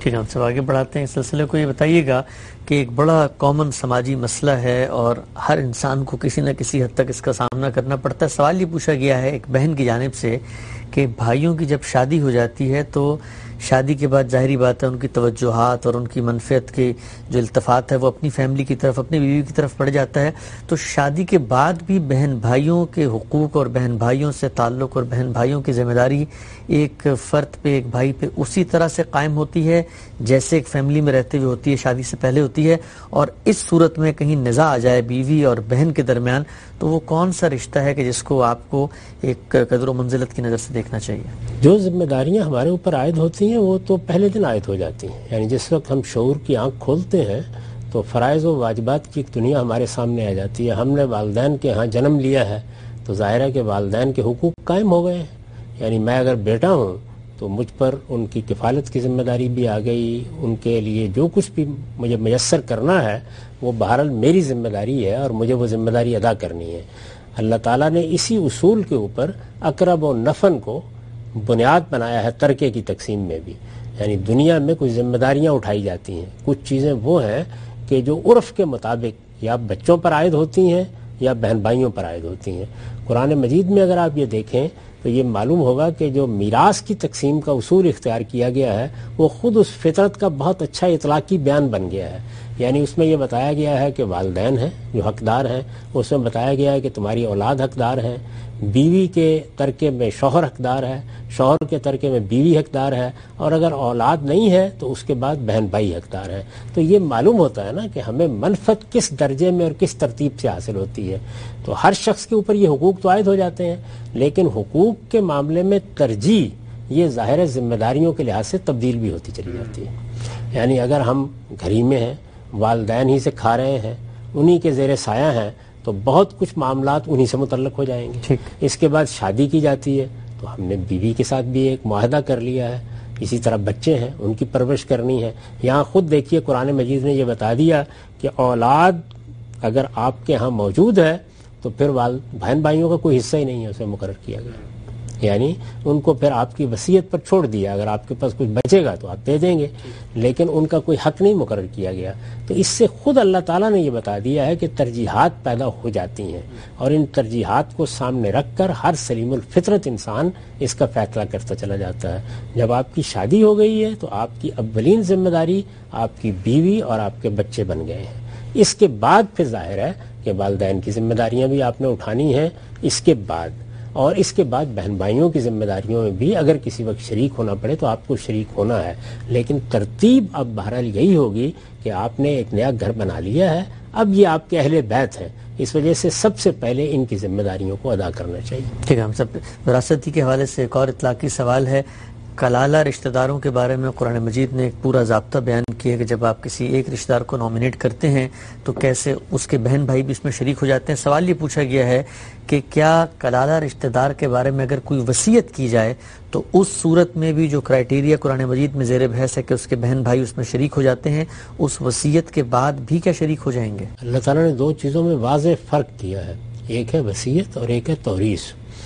ٹھیک ہے، ہم سب آگے بڑھاتے ہیں اس سلسلے کو. یہ بتائیے گا کہ ایک بڑا کامن سماجی مسئلہ ہے اور ہر انسان کو کسی نہ کسی حد تک اس کا سامنا کرنا پڑتا ہے. سوال یہ پوچھا گیا ہے ایک بہن کی جانب سے کہ بھائیوں کی جب شادی ہو جاتی ہے تو شادی کے بعد ظاہری بات ہے ان کی توجہات اور ان کی منفعت کی جو التفات ہے وہ اپنی فیملی کی طرف، اپنی بیوی کی طرف پڑ جاتا ہے. تو شادی کے بعد بھی بہن بھائیوں کے حقوق اور بہن بھائیوں سے تعلق اور بہن بھائیوں کی ذمہ داری ایک فرد پہ، ایک بھائی پہ اسی طرح سے قائم ہوتی ہے جیسے ایک فیملی میں رہتے ہوئے ہوتی ہے، شادی سے پہلے ہوتی ہے. اور اس صورت میں کہیں نزاع آ جائے بیوی اور بہن کے درمیان تو وہ کون سا رشتہ ہے کہ جس کو آپ کو ایک قدر و منزلت کی نظر سے دیکھنا چاہیے؟ جو ذمہ داریاں ہمارے اوپر عائد ہوتی ہیں وہ تو پہلے دن عائد ہو جاتی ہیں. یعنی جس وقت ہم شعور کی آنکھ کھولتے ہیں تو فرائض و واجبات کی ایک دنیا ہمارے سامنے آ جاتی ہے. ہم نے والدین کے ہاں جنم لیا ہے تو ظاہر ہے کہ والدین کے حقوق قائم ہو گئے ہیں. یعنی میں اگر بیٹا ہوں تو مجھ پر ان کی کفالت کی ذمہ داری بھی آ گئی، ان کے لیے جو کچھ بھی مجھے میسر کرنا ہے وہ بہرحال میری ذمہ داری ہے اور مجھے وہ ذمہ داری ادا کرنی ہے. اللہ تعالیٰ نے اسی اصول کے اوپر اقرب و نفن کو بنیاد بنایا ہے ترکے کی تقسیم میں بھی. یعنی دنیا میں کچھ ذمہ داریاں اٹھائی جاتی ہیں، کچھ چیزیں وہ ہیں کہ جو عرف کے مطابق یا بچوں پر عائد ہوتی ہیں یا بہن بھائیوں پر عائد ہوتی ہیں. قرآن مجید میں اگر آپ یہ دیکھیں تو یہ معلوم ہوگا کہ جو میراث کی تقسیم کا اصول اختیار کیا گیا ہے وہ خود اس فطرت کا بہت اچھا اطلاقی بیان بن گیا ہے. یعنی اس میں یہ بتایا گیا ہے کہ والدین ہیں جو حقدار ہیں، اس میں بتایا گیا ہے کہ تمہاری اولاد حقدار ہیں، بیوی کے ترکے میں شوہر حقدار ہے، شوہر کے ترکے میں بیوی حقدار ہے، اور اگر اولاد نہیں ہے تو اس کے بعد بہن بھائی حقدار ہیں. تو یہ معلوم ہوتا ہے نا کہ ہمیں منفعت کس درجے میں اور کس ترتیب سے حاصل ہوتی ہے. تو ہر شخص کے اوپر یہ حقوق تو عائد ہو جاتے ہیں، لیکن حقوق کے معاملے میں ترجیح یہ ظاہر ذمہ داریوں کے لحاظ سے تبدیل بھی ہوتی چلی جاتی ہے. یعنی اگر ہم گھر ہی میں ہیں، والدین ہی سے کھا رہے ہیں، انہی کے زیر سایہ ہیں، تو بہت کچھ معاملات انہی سے متعلق ہو جائیں گے. اس کے بعد شادی کی جاتی ہے تو ہم نے بیوی کے ساتھ بھی ایک معاہدہ کر لیا ہے. اسی طرح بچے ہیں، ان کی پرورش کرنی ہے. یہاں خود دیکھیے قرآن مجید نے یہ بتا دیا کہ اولاد اگر آپ کے ہاں موجود ہے تو پھر بہن بھائیوں کا کوئی حصہ ہی نہیں ہے اسے مقرر کیا گیا. یعنی ان کو پھر آپ کی وصیت پر چھوڑ دیا، اگر آپ کے پاس کچھ بچے گا تو آپ دے دیں گے، لیکن ان کا کوئی حق نہیں مقرر کیا گیا. تو اس سے خود اللہ تعالیٰ نے یہ بتا دیا ہے کہ ترجیحات پیدا ہو جاتی ہیں، اور ان ترجیحات کو سامنے رکھ کر ہر سلیم الفطرت انسان اس کا فیصلہ کرتا چلا جاتا ہے. جب آپ کی شادی ہو گئی ہے تو آپ کی اولین ذمہ داری آپ کی بیوی اور آپ کے بچے بن گئے ہیں. اس کے بعد پھر ظاہر ہے کہ والدین کی ذمہ داریاں بھی آپ نے اٹھانی ہیں اس کے بعد، اور اس کے بعد بہن بھائیوں کی ذمہ داریوں میں بھی اگر کسی وقت شریک ہونا پڑے تو آپ کو شریک ہونا ہے. لیکن ترتیب اب بہرحال یہی ہوگی کہ آپ نے ایک نیا گھر بنا لیا ہے، اب یہ آپ کے اہل بیت ہیں، اس وجہ سے سب سے پہلے ان کی ذمہ داریوں کو ادا کرنا چاہیے. ٹھیک ہے، ہم سب وراثتی کے حوالے سے ایک اور اطلاقی سوال ہے. کلالہ رشتہ داروں کے بارے میں قرآن مجید نے ایک پورا ضابطہ بیان کیا کہ جب آپ کسی ایک رشتہ دار کو نامینیٹ کرتے ہیں تو کیسے اس کے بہن بھائی بھی اس میں شریک ہو جاتے ہیں. سوال یہ پوچھا گیا ہے کہ کیا کلالہ رشتہ دار کے بارے میں اگر کوئی وصیت کی جائے تو اس صورت میں بھی جو کرائیٹیریا قرآن مجید میں زیر بحث ہے کہ اس کے بہن بھائی اس میں شریک ہو جاتے ہیں، اس وصیت کے بعد بھی کیا شریک ہو جائیں گے؟ اللہ تعالیٰ نے دو چیزوں میں واضح فرق کیا ہے، ایک ہے وصیت اور ایک ہے توریث.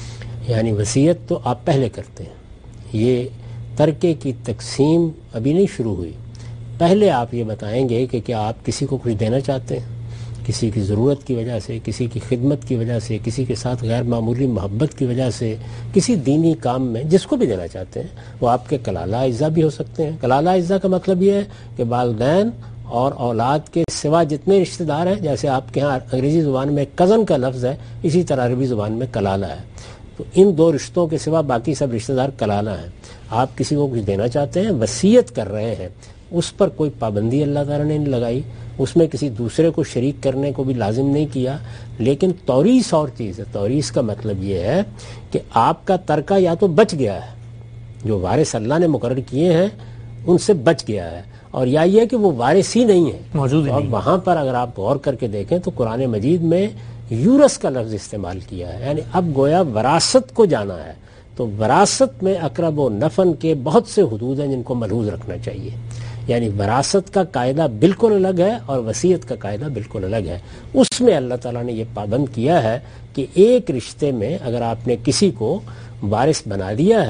یعنی وصیت تو آپ پہلے کرتے ہیں، یہ ترکے کی تقسیم ابھی نہیں شروع ہوئی. پہلے آپ یہ بتائیں گے کہ کیا آپ کسی کو کچھ دینا چاہتے ہیں، کسی کی ضرورت کی وجہ سے، کسی کی خدمت کی وجہ سے، کسی کے ساتھ غیر معمولی محبت کی وجہ سے، کسی دینی کام میں جس کو بھی دینا چاہتے ہیں. وہ آپ کے کلالہ اجزاء بھی ہو سکتے ہیں. کلالہ اجزاء کا مطلب یہ ہے کہ والدین اور اولاد کے سوا جتنے رشتہ دار ہیں، جیسے آپ کے ہاں انگریزی زبان میں کزن کا لفظ ہے، اسی طرح عربی زبان میں کلالہ ہے. تو ان دو رشتوں کے سوا باقی سب رشتہ دار کلالہ ہیں. آپ کسی کو کچھ دینا چاہتے ہیں، وصیت کر رہے ہیں، اس پر کوئی پابندی اللہ تعالیٰ نے نہیں لگائی، اس میں کسی دوسرے کو شریک کرنے کو بھی لازم نہیں کیا. لیکن توریث اور چیز ہے. توریث کا مطلب یہ ہے کہ آپ کا ترکہ یا تو بچ گیا ہے، جو وارث اللہ نے مقرر کیے ہیں ان سے بچ گیا ہے، اور یا یہ کہ وہ وارث ہی نہیں ہے موجود. اور وہاں پر اگر آپ غور کر کے دیکھیں تو قرآن مجید میں یورس کا لفظ استعمال کیا ہے. یعنی اب گویا وراثت کو جانا ہے. تو وراثت میں اقرب و نفن کے بہت سے حدود ہیں جن کو ملحوظ رکھنا چاہیے. یعنی وراثت کا قاعدہ بالکل الگ ہے اور وصیت کا قاعدہ بالکل الگ ہے. اس میں اللہ تعالیٰ نے یہ پابند کیا ہے کہ ایک رشتے میں اگر آپ نے کسی کو وارث بنا دیا ہے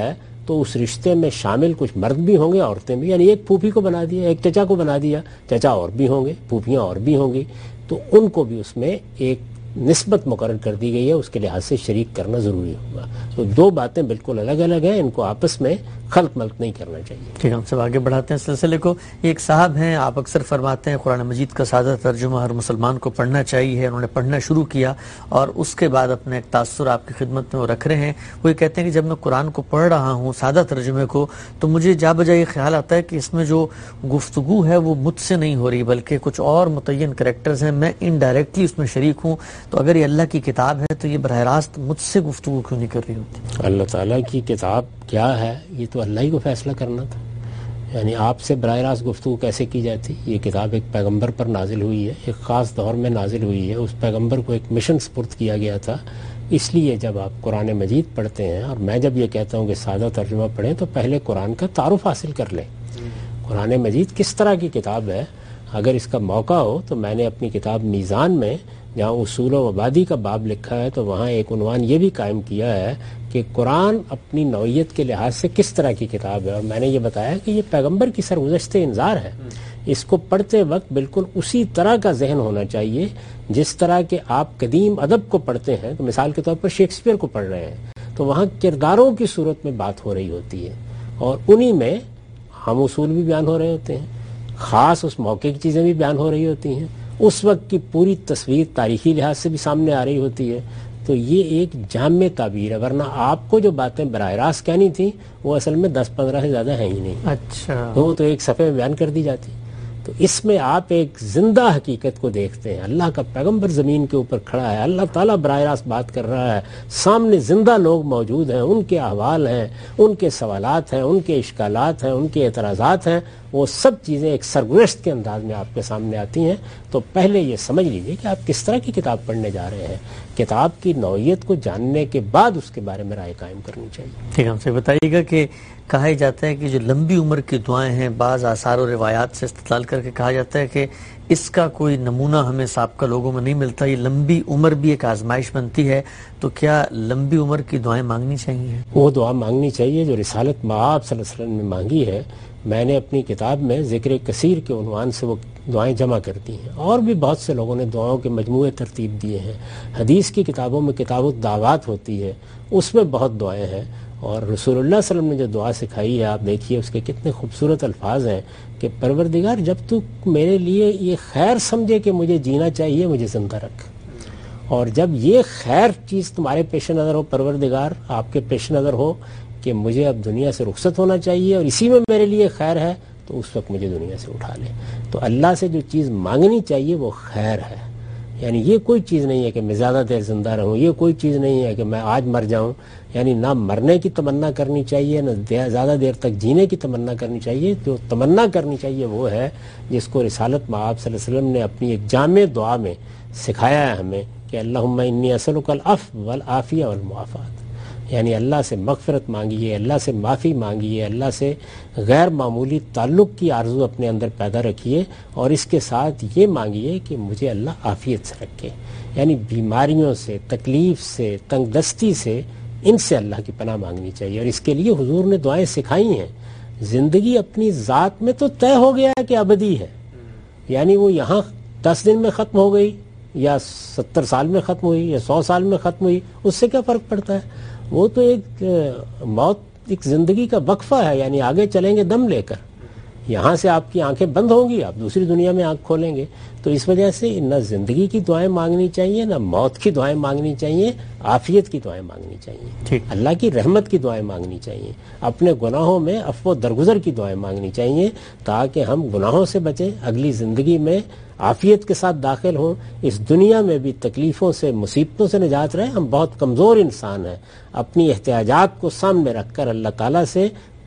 تو اس رشتے میں شامل کچھ مرد بھی ہوں گے، عورتیں بھی، یعنی ایک پھوپھی کو بنا دیا، ایک چچا کو بنا دیا، چچا اور بھی ہوں گے، پھوپھیاں اور بھی ہوں گی، تو ان کو بھی اس میں ایک نسبت مقرر کر دی گئی ہے، اس کے لحاظ سے شریک کرنا ضروری ہوگا. تو دو باتیں بالکل الگ الگ ہیں، ان کو آپس میں خلط ملط نہیں کرنا چاہیے. ٹھیک ہے، ہم سب آگے بڑھاتے ہیں سلسلے کو. یہ ایک صاحب ہیں، آپ اکثر فرماتے ہیں قرآن مجید کا سادہ ترجمہ ہر مسلمان کو پڑھنا چاہیے. انہوں نے پڑھنا شروع کیا اور اس کے بعد اپنا ایک تاثر آپ کی خدمت میں وہ رکھ رہے ہیں. وہ یہ کہتے ہیں کہ جب میں قرآن کو پڑھ رہا ہوں سادہ ترجمے کو، تو مجھے جا بجا یہ خیال آتا ہے کہ اس میں جو گفتگو ہے وہ مجھ سے نہیں ہو رہی بلکہ کچھ اور متعین کریکٹرز ہیں، میں انڈائریکٹلی اس میں شریک ہوں. تو اگر یہ اللہ کی کتاب ہے تو یہ براہ راست مجھ سے گفتگو کیوں نہیں کر رہی ہوتی؟ اللہ تعالیٰ کی کتاب کیا ہے یہ تو اللہ ہی کو فیصلہ کرنا تھا. یعنی آپ سے براہ راست گفتگو کیسے کی جاتی؟ یہ کتاب ایک پیغمبر پر نازل ہوئی ہے، ایک خاص دور میں نازل ہوئی ہے، اس پیغمبر کو ایک مشن سپرد کیا گیا تھا. اس لیے جب آپ قرآن مجید پڑھتے ہیں، اور میں جب یہ کہتا ہوں کہ سادہ ترجمہ پڑھیں، تو پہلے قرآن کا تعارف حاصل کر لیں. قرآن مجید کس طرح کی کتاب ہے؟ اگر اس کا موقع ہو تو میں نے اپنی کتاب میزان میں جہاں اصول و مبادی کا باب لکھا ہے تو وہاں ایک عنوان یہ بھی قائم کیا ہے کہ قرآن اپنی نوعیت کے لحاظ سے کس طرح کی کتاب ہے، اور میں نے یہ بتایا کہ یہ پیغمبر کی سرگزشت انذار ہے. اس کو پڑھتے وقت بالکل اسی طرح کا ذہن ہونا چاہیے جس طرح کہ آپ قدیم ادب کو پڑھتے ہیں. تو مثال کے طور پر شیکسپیئر کو پڑھ رہے ہیں تو وہاں کرداروں کی صورت میں بات ہو رہی ہوتی ہے، اور انہی میں ہم اصول بھی بیان ہو رہے ہوتے ہیں، خاص اس موقع کی چیزیں بھی بیان ہو رہی ہوتی ہیں، اس وقت کی پوری تصویر تاریخی لحاظ سے بھی سامنے آ رہی ہوتی ہے. تو یہ ایک جامع تعبیر ہے، ورنہ آپ کو جو باتیں براہ راست کہنی تھیں وہ اصل میں دس پندرہ سے زیادہ ہیں ہی نہیں. اچھا، وہ تو ایک صفحے میں بیان کر دی جاتی. تو اس میں آپ ایک زندہ حقیقت کو دیکھتے ہیں. اللہ کا پیغمبر زمین کے اوپر کھڑا ہے، اللہ تعالیٰ براہ راست بات کر رہا ہے، سامنے زندہ لوگ موجود ہیں، ان کے احوال ہیں، ان کے سوالات ہیں، ان کے اشکالات ہیں، ان کے اعتراضات ہیں، وہ سب چیزیں ایک سرگزشت کے انداز میں آپ کے سامنے آتی ہیں. تو پہلے یہ سمجھ لیجئے کہ آپ کس طرح کی کتاب پڑھنے جا رہے ہیں. کتاب کی نوعیت کو جاننے کے بعد اس کے بارے میں رائے قائم کرنی چاہیے. ٹھیک ہے، ہم سے بتائیے گا کہ کہا ہی جاتا ہے کہ جو لمبی عمر کی دعائیں ہیں بعض آثار و روایات سے استدلال کر کے کہا جاتا ہے کہ اس کا کوئی نمونہ ہمیں سابقہ لوگوں میں نہیں ملتا. یہ لمبی عمر بھی ایک آزمائش بنتی ہے، تو کیا لمبی عمر کی دعائیں مانگنی چاہیے؟ وہ دعا مانگنی چاہیے جو رسالت مآب صلی اللہ علیہ وسلم نے مانگی ہے. میں نے اپنی کتاب میں ذکر کثیر کے عنوان سے وہ دعائیں جمع کرتی ہیں، اور بھی بہت سے لوگوں نے دعاؤں کے مجموعے ترتیب دیے ہیں. حدیث کی کتابوں میں کتاب الدعوات ہوتی ہے، اس میں بہت دعائیں ہیں، اور رسول اللہ صلی اللہ علیہ وسلم نے جو دعا سکھائی ہے آپ دیکھیے اس کے کتنے خوبصورت الفاظ ہیں کہ پروردگار جب تو میرے لیے یہ خیر سمجھے کہ مجھے جینا چاہیے مجھے زندہ رکھ، اور جب یہ خیر چیز تمہارے پیش نظر ہو پروردگار، آپ کے پیش نظر ہو کہ مجھے اب دنیا سے رخصت ہونا چاہیے اور اسی میں میرے لیے خیر ہے، تو اس وقت مجھے دنیا سے اٹھا لے. تو اللہ سے جو چیز مانگنی چاہیے وہ خیر ہے. یعنی یہ کوئی چیز نہیں ہے کہ میں زیادہ دیر زندہ رہوں، یہ کوئی چیز نہیں ہے کہ میں آج مر جاؤں. یعنی نہ مرنے کی تمنا کرنی چاہیے، نہ زیادہ دیر تک جینے کی تمنا کرنی چاہیے. جو تمنا کرنی چاہیے وہ ہے جس کو رسالت مآب صلی اللہ علیہ وسلم نے اپنی ایک جامع دعا میں سکھایا ہے ہمیں کہ اللہم انی اسألک العفو والعافیہ والمعافات. یعنی اللہ سے مغفرت مانگیے، اللہ سے معافی مانگیے، اللہ سے غیر معمولی تعلق کی آرزو اپنے اندر پیدا رکھیے، اور اس کے ساتھ یہ مانگیے کہ مجھے اللہ عافیت سے رکھے. یعنی بیماریوں سے، تکلیف سے، تنگ دستی سے، ان سے اللہ کی پناہ مانگنی چاہیے. اور اس کے لیے حضور نے دعائیں سکھائی ہیں. زندگی اپنی ذات میں تو طے ہو گیا ہے کہ ابدی ہے، یعنی وہ یہاں دس دن میں ختم ہو گئی یا ستر سال میں ختم ہوئی یا سو سال میں ختم ہوئی، اس سے کیا فرق پڑتا ہے. وہ تو ایک موت ایک زندگی کا وقفہ ہے، یعنی آگے چلیں گے دم لے کر. یہاں سے آپ کی آنکھیں بند ہوں گی، آپ دوسری دنیا میں آنکھ کھولیں گے. تو اس وجہ سے نہ زندگی کی دعائیں مانگنی چاہیے، نہ موت کی دعائیں مانگنی چاہیے، عافیت کی دعائیں مانگنی چاہیے، اللہ کی رحمت کی دعائیں مانگنی چاہیے، اپنے گناہوں میں عفو و درگزر کی دعائیں مانگنی چاہیے تاکہ ہم گناہوں سے بچیں، اگلی زندگی میں عافیت کے ساتھ داخل ہوں، اس دنیا میں بھی تکلیفوں سے مصیبتوں سے نجات رہے. ہم بہت کمزور انسان ہیں، اپنی احتیاجات کو سامنے رکھ کر اللہ تعالیٰ سے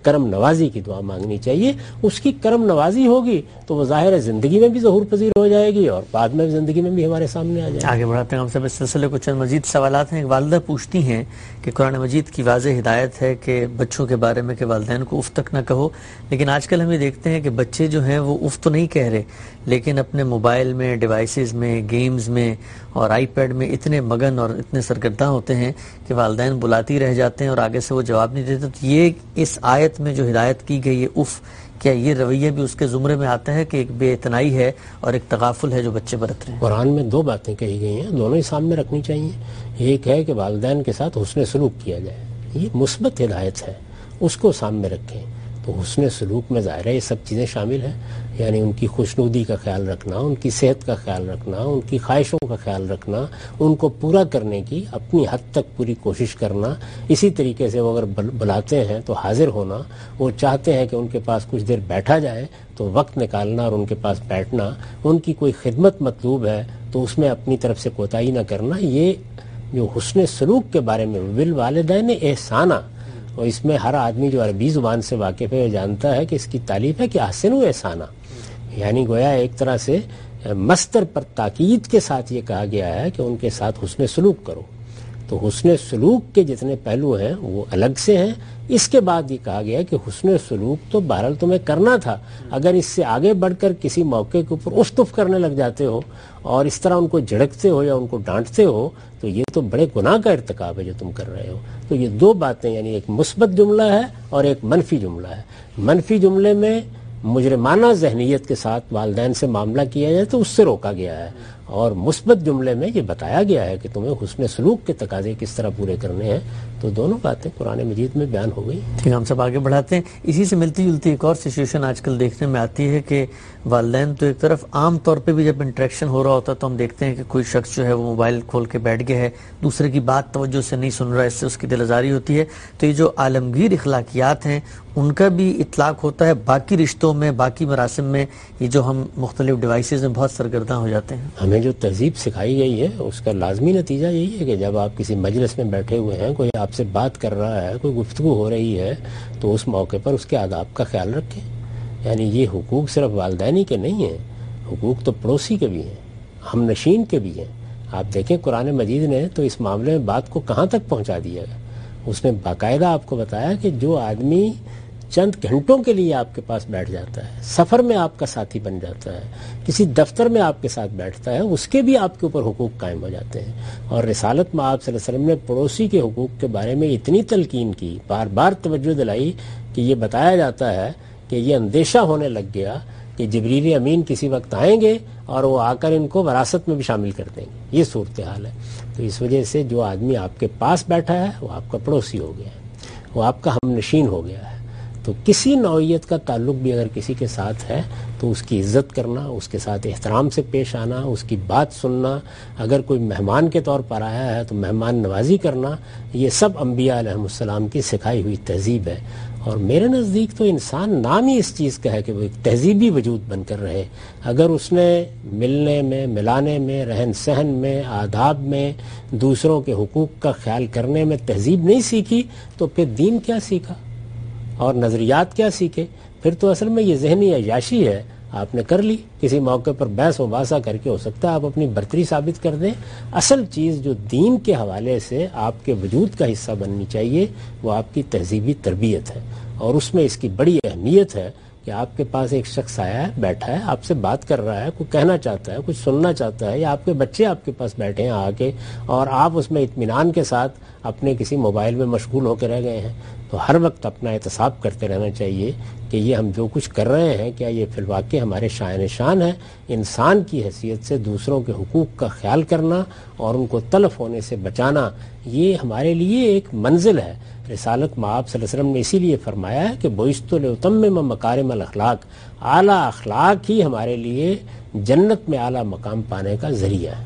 کرم نوازی کی دعا مانگنی چاہیے. اس کی کرم نوازی ہوگی تو وہ ظاہر ہے زندگی میں بھی ظہور پذیر ہو جائے گی اور بعد میں زندگی میں بھی ہمارے سامنے آ جائے گی. آگے بڑھاتے ہیں ہم سب اس سلسلے کو. چند مزید سوالات ہیں. ایک والدہ پوچھتی ہیں کہ قرآن مجید کی واضح ہدایت ہے کہ بچوں کے بارے میں کہ والدین کو اف تک نہ کہو، لیکن آج کل ہم یہ دیکھتے ہیں کہ بچے جو ہیں وہ اف تو نہیں کہہ رہے، لیکن اپنے موبائل میں، ڈیوائسز میں، گیمز میں اور آئی پیڈ میں اتنے مگن اور اتنے سرگرداں ہوتے ہیں کہ والدین بلاتی رہ جاتے ہیں اور آگے سے وہ جواب نہیں دیتے. تو یہ اس آیت میں جو ہدایت کی گئی ہے اف، کیا یہ رویہ بھی اس کے زمرے میں آتا ہے کہ ایک بے اعتنائی ہے اور ایک تغافل ہے جو بچے برت رہے ہیں؟ قرآن میں دو باتیں کہی گئی ہیں، دونوں ہی سامنے رکھنی چاہیے. ایک ہے کہ والدین کے ساتھ حسن سلوک کیا جائے، یہ مثبت ہدایت ہے، اس کو سامنے رکھیں. تو حسن سلوک میں ظاہر ہے یہ سب چیزیں شامل ہیں، یعنی ان کی خوشنودی کا خیال رکھنا، ان کی صحت کا خیال رکھنا، ان کی خواہشوں کا خیال رکھنا، ان کو پورا کرنے کی اپنی حد تک پوری کوشش کرنا. اسی طریقے سے وہ اگر بلاتے ہیں تو حاضر ہونا. وہ چاہتے ہیں کہ ان کے پاس کچھ دیر بیٹھا جائے تو وقت نکالنا اور ان کے پاس بیٹھنا. ان کی کوئی خدمت مطلوب ہے تو اس میں اپنی طرف سے کوتاہی نہ کرنا. یہ جو حسن سلوک کے بارے میں بالوالدین احسانہ، اور اس میں ہر آدمی جو عربی زبان سے واقف ہے جانتا ہے کہ اس کی تعریف ہے کہ احسنوا احسانہ، یعنی گویا ایک طرح سے مصدر پر تاکید کے ساتھ یہ کہا گیا ہے کہ ان کے ساتھ حسن سلوک کرو. تو حسن سلوک کے جتنے پہلو ہیں وہ الگ سے ہیں. اس کے بعد یہ کہا گیا کہ حسن سلوک تو بہرحال تمہیں کرنا تھا، اگر اس سے آگے بڑھ کر کسی موقع کے اوپر اف تف کرنے لگ جاتے ہو اور اس طرح ان کو جھڑکتے ہو یا ان کو ڈانٹتے ہو تو یہ تو بڑے گناہ کا ارتکاب ہے جو تم کر رہے ہو. تو یہ دو باتیں، یعنی ایک مثبت جملہ ہے اور ایک منفی جملہ ہے. منفی جملے میں مجرمانہ ذہنیت کے ساتھ والدین سے معاملہ کیا جائے تو اس سے روکا گیا ہے، اور مثبت جملے میں یہ بتایا گیا ہے کہ تمہیں حسن سلوک کے تقاضے کس طرح پورے کرنے ہیں. تو دونوں باتیں قرآن مجید میں بیان ہو گئی. ٹھیک، ہم سب آگے بڑھاتے ہیں. اسی سے ملتی جلتی ایک اور سچویشن آج کل دیکھنے میں آتی ہے کہ والدین تو ایک طرف عام طور پہ بھی جب انٹریکشن ہو رہا ہوتا ہے تو ہم دیکھتے ہیں کہ کوئی شخص جو ہے وہ موبائل کھول کے بیٹھ گیا ہے، دوسرے کی بات توجہ سے نہیں سن رہا، اس سے اس کی دل آزاری ہوتی ہے. تو یہ جو عالمگیر اخلاقیات ہیں ان کا بھی اطلاق ہوتا ہے باقی رشتوں میں، باقی مراسم میں، یہ جو ہم مختلف ڈیوائسز میں بہت سرگرداں ہو جاتے ہیں. ہمیں جو تہذیب سکھائی گئی ہے اس کا لازمی نتیجہ یہی ہے کہ جب آپ کسی مجلس میں بیٹھے ہوئے ہیں، کوئی آپ سے بات کر رہا ہے، کوئی گفتگو ہو رہی ہے، تو اس موقع پر اس کے آداب کا خیال رکھیں. یعنی یہ حقوق صرف والدینی کے نہیں ہیں، حقوق تو پڑوسی کے بھی ہیں، ہم نشین کے بھی ہیں. آپ دیکھیں قرآن مجید نے تو اس معاملے میں بات کو کہاں تک پہنچا دیا ہے. اس نے باقاعدہ آپ کو بتایا کہ جو آدمی چند گھنٹوں کے لیے آپ کے پاس بیٹھ جاتا ہے، سفر میں آپ کا ساتھی بن جاتا ہے، کسی دفتر میں آپ کے ساتھ بیٹھتا ہے، اس کے بھی آپ کے اوپر حقوق قائم ہو جاتے ہیں. اور رسالت میں آپ صلی اللہ علیہ وسلم نے پڑوسی کے حقوق کے بارے میں اتنی تلقین کی، بار بار توجہ دلائی کہ یہ بتایا جاتا ہے کہ یہ اندیشہ ہونے لگ گیا کہ جبریل امین کسی وقت آئیں گے اور وہ آ کر ان کو وراثت میں بھی شامل کر دیں گے. یہ صورتحال ہے. تو اس وجہ سے جو آدمی آپ کے پاس بیٹھا ہے وہ آپ کا پڑوسی ہو گیا ہے، وہ آپ کا ہم نشین ہو گیا ہے. تو کسی نوعیت کا تعلق بھی اگر کسی کے ساتھ ہے تو اس کی عزت کرنا، اس کے ساتھ احترام سے پیش آنا، اس کی بات سننا، اگر کوئی مہمان کے طور پر آیا ہے تو مہمان نوازی کرنا، یہ سب انبیاء علیہ السلام کی سکھائی ہوئی تہذیب ہے. اور میرے نزدیک تو انسان نام ہی اس چیز کا ہے کہ وہ ایک تہذیبی وجود بن کر رہے. اگر اس نے ملنے میں، ملانے میں، رہن سہن میں، آداب میں، دوسروں کے حقوق کا خیال کرنے میں تہذیب نہیں سیکھی تو پھر دین کیا سیکھا اور نظریات کیا سیکھے؟ پھر تو اصل میں یہ ذہنی عیاشی ہے. آپ نے کر لی کسی موقع پر بحث و مباحثہ کر کے، ہو سکتا ہے آپ اپنی برتری ثابت کر دیں. اصل چیز جو دین کے حوالے سے آپ کے وجود کا حصہ بننی چاہیے وہ آپ کی تہذیبی تربیت ہے. اور اس میں اس کی بڑی اہمیت ہے کہ آپ کے پاس ایک شخص آیا ہے، بیٹھا ہے، آپ سے بات کر رہا ہے، کوئی کہنا چاہتا ہے، کچھ سننا چاہتا ہے، یا آپ کے بچے آپ کے پاس بیٹھے ہیں آ کے اور آپ اس میں اطمینان کے ساتھ اپنے کسی موبائل میں مشغول ہو کے رہ گئے ہیں. تو ہر وقت اپنا احتساب کرتے رہنا چاہیے کہ یہ ہم جو کچھ کر رہے ہیں کیا یہ فی الواقع ہمارے شائن شان ہے. انسان کی حیثیت سے دوسروں کے حقوق کا خیال کرنا اور ان کو تلف ہونے سے بچانا یہ ہمارے لیے ایک منزل ہے. رسالت مآب صلی اللہ علیہ وسلم نے اسی لیے فرمایا ہے کہ بعثت لأتمم مکارم الاخلاق، اعلیٰ اخلاق ہی ہمارے لیے جنت میں اعلیٰ مقام پانے کا ذریعہ ہے.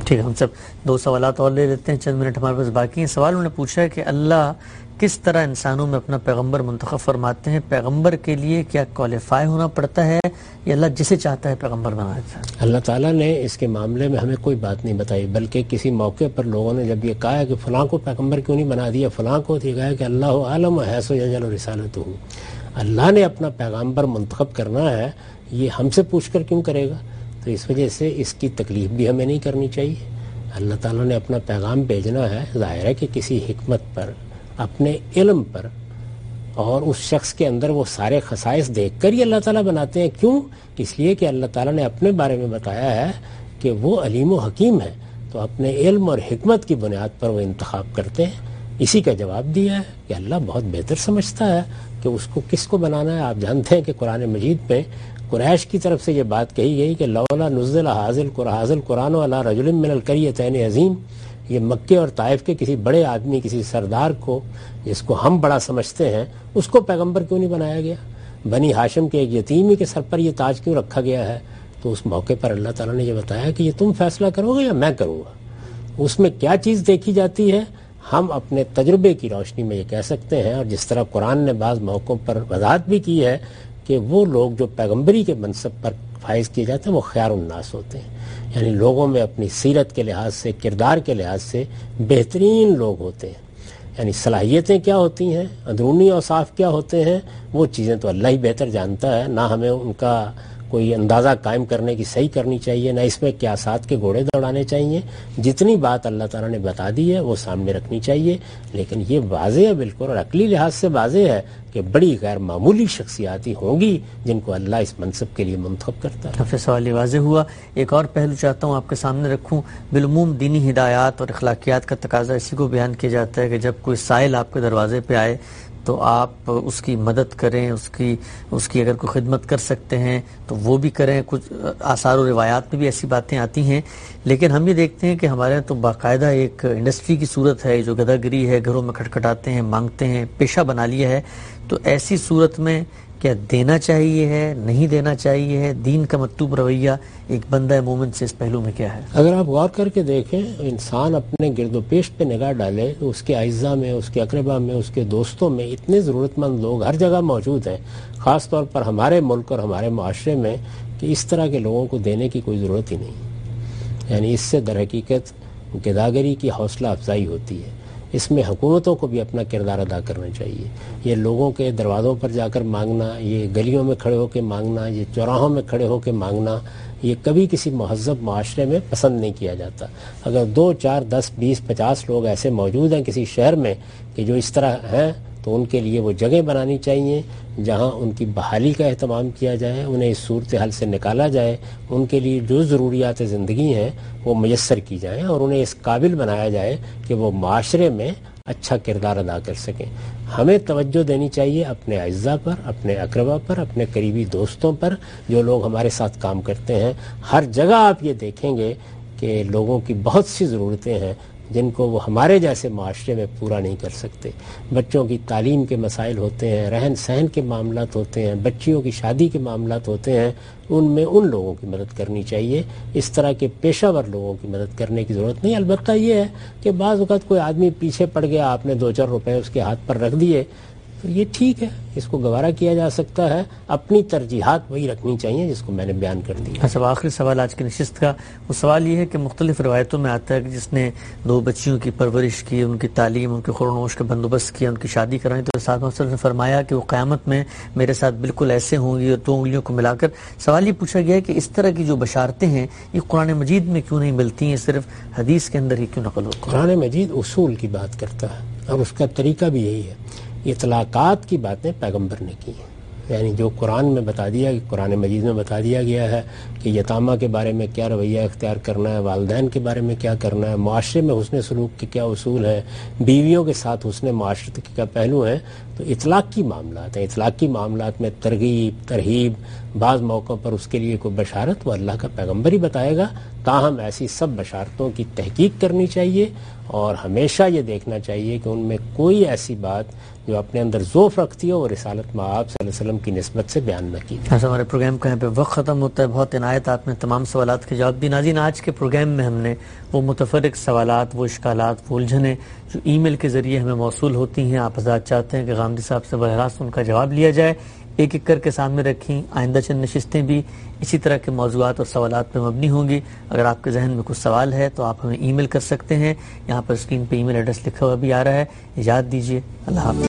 ٹھیک ہے، ہم سب دو سوالات اور لے لیتے ہیں، چند منٹ ہمارے پاس باقی ہیں۔ سوال انہوں نے پوچھا ہے کہ اللہ کس طرح انسانوں میں اپنا پیغمبر منتخب فرماتے ہیں؟ پیغمبر کے لیے کیا کوالیفائی ہونا پڑتا ہے یا اللہ جسے چاہتا ہے پیغمبر بنا دیتا ہے؟ اللہ تعالیٰ نے اس کے معاملے میں ہمیں کوئی بات نہیں بتائی، بلکہ کسی موقع پر لوگوں نے جب یہ کہا ہے کہ فلاں کو پیغمبر کیوں نہیں بنا دیا، فلاں کو، تو یہ کہا کہ اللہ عالم حیث یجعل رسالتہ، اللہ نے اپنا پیغمبر منتخب کرنا ہے، یہ ہم سے پوچھ کر کیوں کرے گا؟ تو اس وجہ سے اس کی تکلیف بھی ہمیں نہیں کرنی چاہیے۔ اللہ تعالیٰ نے اپنا پیغام بھیجنا ہے، ظاہر ہے کہ کسی حکمت پر، اپنے علم پر، اور اس شخص کے اندر وہ سارے خصائص دیکھ کر ہی اللہ تعالیٰ بناتے ہیں۔ کیوں؟ اس لیے کہ اللہ تعالیٰ نے اپنے بارے میں بتایا ہے کہ وہ علیم و حکیم ہے، تو اپنے علم اور حکمت کی بنیاد پر وہ انتخاب کرتے ہیں۔ اسی کا جواب دیا ہے کہ اللہ بہت بہتر سمجھتا ہے کہ اس کو کس کو بنانا ہے۔ آپ جانتے ہیں کہ قرآن مجید میں قریش کی طرف سے یہ بات کہی گئی کہ لولا نزل حاضل حاضل قرآن علی رجل من القریتین عظیم، یہ مکے اور طائف کے کسی بڑے آدمی، کسی سردار کو جس کو ہم بڑا سمجھتے ہیں، اس کو پیغمبر کیوں نہیں بنایا گیا؟ بنی ہاشم کے ایک یتیمی کے سر پر یہ تاج کیوں رکھا گیا ہے؟ تو اس موقع پر اللہ تعالیٰ نے یہ بتایا کہ یہ تم فیصلہ کرو گے یا میں کروں گا۔ اس میں کیا چیز دیکھی جاتی ہے، ہم اپنے تجربے کی روشنی میں یہ کہہ سکتے ہیں، اور جس طرح قرآن نے بعض موقعوں پر وضاحت بھی کی ہے کہ وہ لوگ جو پیغمبری کے منصب پر فائز کیے جاتے ہیں وہ خیار الناس ہوتے ہیں، یعنی لوگوں میں اپنی سیرت کے لحاظ سے، کردار کے لحاظ سے بہترین لوگ ہوتے ہیں۔ یعنی صلاحیتیں کیا ہوتی ہیں، اندرونی اوصاف کیا ہوتے ہیں، وہ چیزیں تو اللہ ہی بہتر جانتا ہے، نہ ہمیں ان کا کوئی اندازہ قائم کرنے کی صحیح کرنی چاہیے، نہ اس میں قیاسات کے گھوڑے دوڑانے چاہیے۔ جتنی بات اللہ تعالیٰ نے بتا دی ہے وہ سامنے رکھنی چاہیے، لیکن یہ واضح ہے بالکل، اور عقلی لحاظ سے واضح ہے کہ بڑی غیر معمولی شخصیاتی ہوں گی جن کو اللہ اس منصب کے لیے منتخب کرتا ہے۔ کافی سوال یہ واضح ہوا۔ ایک اور پہلو چاہتا ہوں آپ کے سامنے رکھوں۔ بالعموم دینی ہدایات اور اخلاقیات کا تقاضا اسی کو بیان کیا جاتا ہے کہ جب کوئی سائل آپ کے دروازے پہ آئے تو آپ اس کی مدد کریں، اس کی اس کی اگر کوئی خدمت کر سکتے ہیں تو وہ بھی کریں۔ کچھ آثار و روایات میں بھی ایسی باتیں آتی ہیں، لیکن ہم یہ دیکھتے ہیں کہ ہمارے یہاں تو باقاعدہ ایک انڈسٹری کی صورت ہے جو گدھا گری ہے، گھروں میں کھٹکھٹاتے ہیں، مانگتے ہیں، پیشہ بنا لیا ہے۔ تو ایسی صورت میں کیا دینا چاہیے ہے، نہیں دینا چاہیے ہے؟ دین کا مطلوب رویہ ایک بندہ مومن سے اس پہلو میں کیا ہے؟ اگر آپ غور کر کے دیکھیں، انسان اپنے گرد و پیش پہ نگاہ ڈالے تو اس کے اعزاء میں، اس کے اقربا میں، اس کے دوستوں میں اتنے ضرورت مند لوگ ہر جگہ موجود ہیں، خاص طور پر ہمارے ملک اور ہمارے معاشرے میں، کہ اس طرح کے لوگوں کو دینے کی کوئی ضرورت ہی نہیں۔ یعنی اس سے در حقیقت گداگری کی حوصلہ افزائی ہوتی ہے۔ اس میں حکومتوں کو بھی اپنا کردار ادا کرنا چاہیے۔ یہ لوگوں کے دروازوں پر جا کر مانگنا، یہ گلیوں میں کھڑے ہو کے مانگنا، یہ چوراہوں میں کھڑے ہو کے مانگنا، یہ کبھی کسی مہذب معاشرے میں پسند نہیں کیا جاتا۔ اگر دو چار دس بیس پچاس لوگ ایسے موجود ہیں کسی شہر میں کہ جو اس طرح ہیں، تو ان کے لیے وہ جگہ بنانی چاہیے جہاں ان کی بحالی کا اہتمام کیا جائے، انہیں اس صورتحال سے نکالا جائے، ان کے لیے جو ضروریات زندگی ہیں وہ میسر کی جائیں، اور انہیں اس قابل بنایا جائے کہ وہ معاشرے میں اچھا کردار ادا کر سکیں۔ ہمیں توجہ دینی چاہیے اپنے اعزاء پر، اپنے اقربا پر، اپنے قریبی دوستوں پر، جو لوگ ہمارے ساتھ کام کرتے ہیں۔ ہر جگہ آپ یہ دیکھیں گے کہ لوگوں کی بہت سی ضرورتیں ہیں جن کو وہ ہمارے جیسے معاشرے میں پورا نہیں کر سکتے۔ بچوں کی تعلیم کے مسائل ہوتے ہیں، رہن سہن کے معاملات ہوتے ہیں، بچیوں کی شادی کے معاملات ہوتے ہیں، ان میں ان لوگوں کی مدد کرنی چاہیے۔ اس طرح کے پیشہ ور لوگوں کی مدد کرنے کی ضرورت نہیں۔ البتہ یہ ہے کہ بعض اوقات کوئی آدمی پیچھے پڑ گیا، آپ نے دو چار روپے اس کے ہاتھ پر رکھ دیے، تو یہ ٹھیک ہے، اس کو گوارا کیا جا سکتا ہے۔ اپنی ترجیحات وہی رکھنی چاہیے جس کو میں نے بیان کر دیا۔ اچھا، آخری سوال آج کی نشست کا، وہ سوال یہ ہے کہ مختلف روایتوں میں آتا ہے کہ جس نے دو بچیوں کی پرورش کی، ان کی تعلیم، ان کے خور و نوش کا بندوبست کیا، ان کی شادی کرائی، تو ساتھ محمد صلی اللہ علیہ وسلم نے فرمایا کہ وہ قیامت میں میرے ساتھ بالکل ایسے ہوں گی، اور دو انگلیوں کو ملا کر۔ سوال یہ پوچھا گیا ہے کہ اس طرح کی جو بشارتیں ہیں یہ قرآن مجید میں کیوں نہیں ملتی ہیں، صرف حدیث کے اندر ہی کیوں نقل ہوتی ہیں؟ قرآن مجید اصول کی بات کرتا ہے، اور اس کا طریقہ بھی یہی ہے۔ اطلاقات کی باتیں پیغمبر نے کی ہیں، یعنی جو قرآن میں بتا دیا، قرآن مجید میں بتا دیا گیا ہے کہ یتامہ کے بارے میں کیا رویہ اختیار کرنا ہے، والدین کے بارے میں کیا کرنا ہے، معاشرے میں حسن سلوک کے کیا اصول ہیں، بیویوں کے ساتھ حسن معاشرت کے کیا پہلو ہیں، تو اطلاق کی معاملات ہیں۔ اطلاق کی معاملات میں ترغیب، ترہیب، بعض موقعوں پر اس کے لیے کوئی بشارت وہ اللہ کا پیغمبر ہی بتائے گا تاہم ایسی سب بشارتوں کی تحقیق کرنی چاہیے اور ہمیشہ یہ دیکھنا چاہیے کہ ان میں کوئی ایسی بات جو اپنے اندر ذوف رکھتی ہو اور رسالت مآب صلی اللہ علیہ وسلم کی نسبت سے بیان نہ کی جائے۔ ایسا ہمارے پروگرام کا یہاں پہ وقت ختم ہوتا ہے۔ بہت عنایت آپ نے تمام سوالات کے جواب دی۔ ناظرین، آج کے پروگرام میں ہم نے وہ متفرق سوالات، وہ اشکالات، وہ الجھنیں جو ای میل کے ذریعے ہمیں موصول ہوتی ہیں، آپ حضرات چاہتے ہیں کہ غامدی صاحب سے براہ راست ان کا جواب لیا جائے، ایک ایک کر کے سامنے رکھیں۔ آئندہ چند نشستیں بھی اسی طرح کے موضوعات اور سوالات پہ مبنی ہوں گی۔ اگر آپ کے ذہن میں کچھ سوال ہے تو آپ ہمیں ای میل کر سکتے ہیں، یہاں پر اسکرین پہ ای میل ایڈریس لکھا ہوا بھی آ رہا ہے۔ اجازت دیجیے، اللہ حافظ۔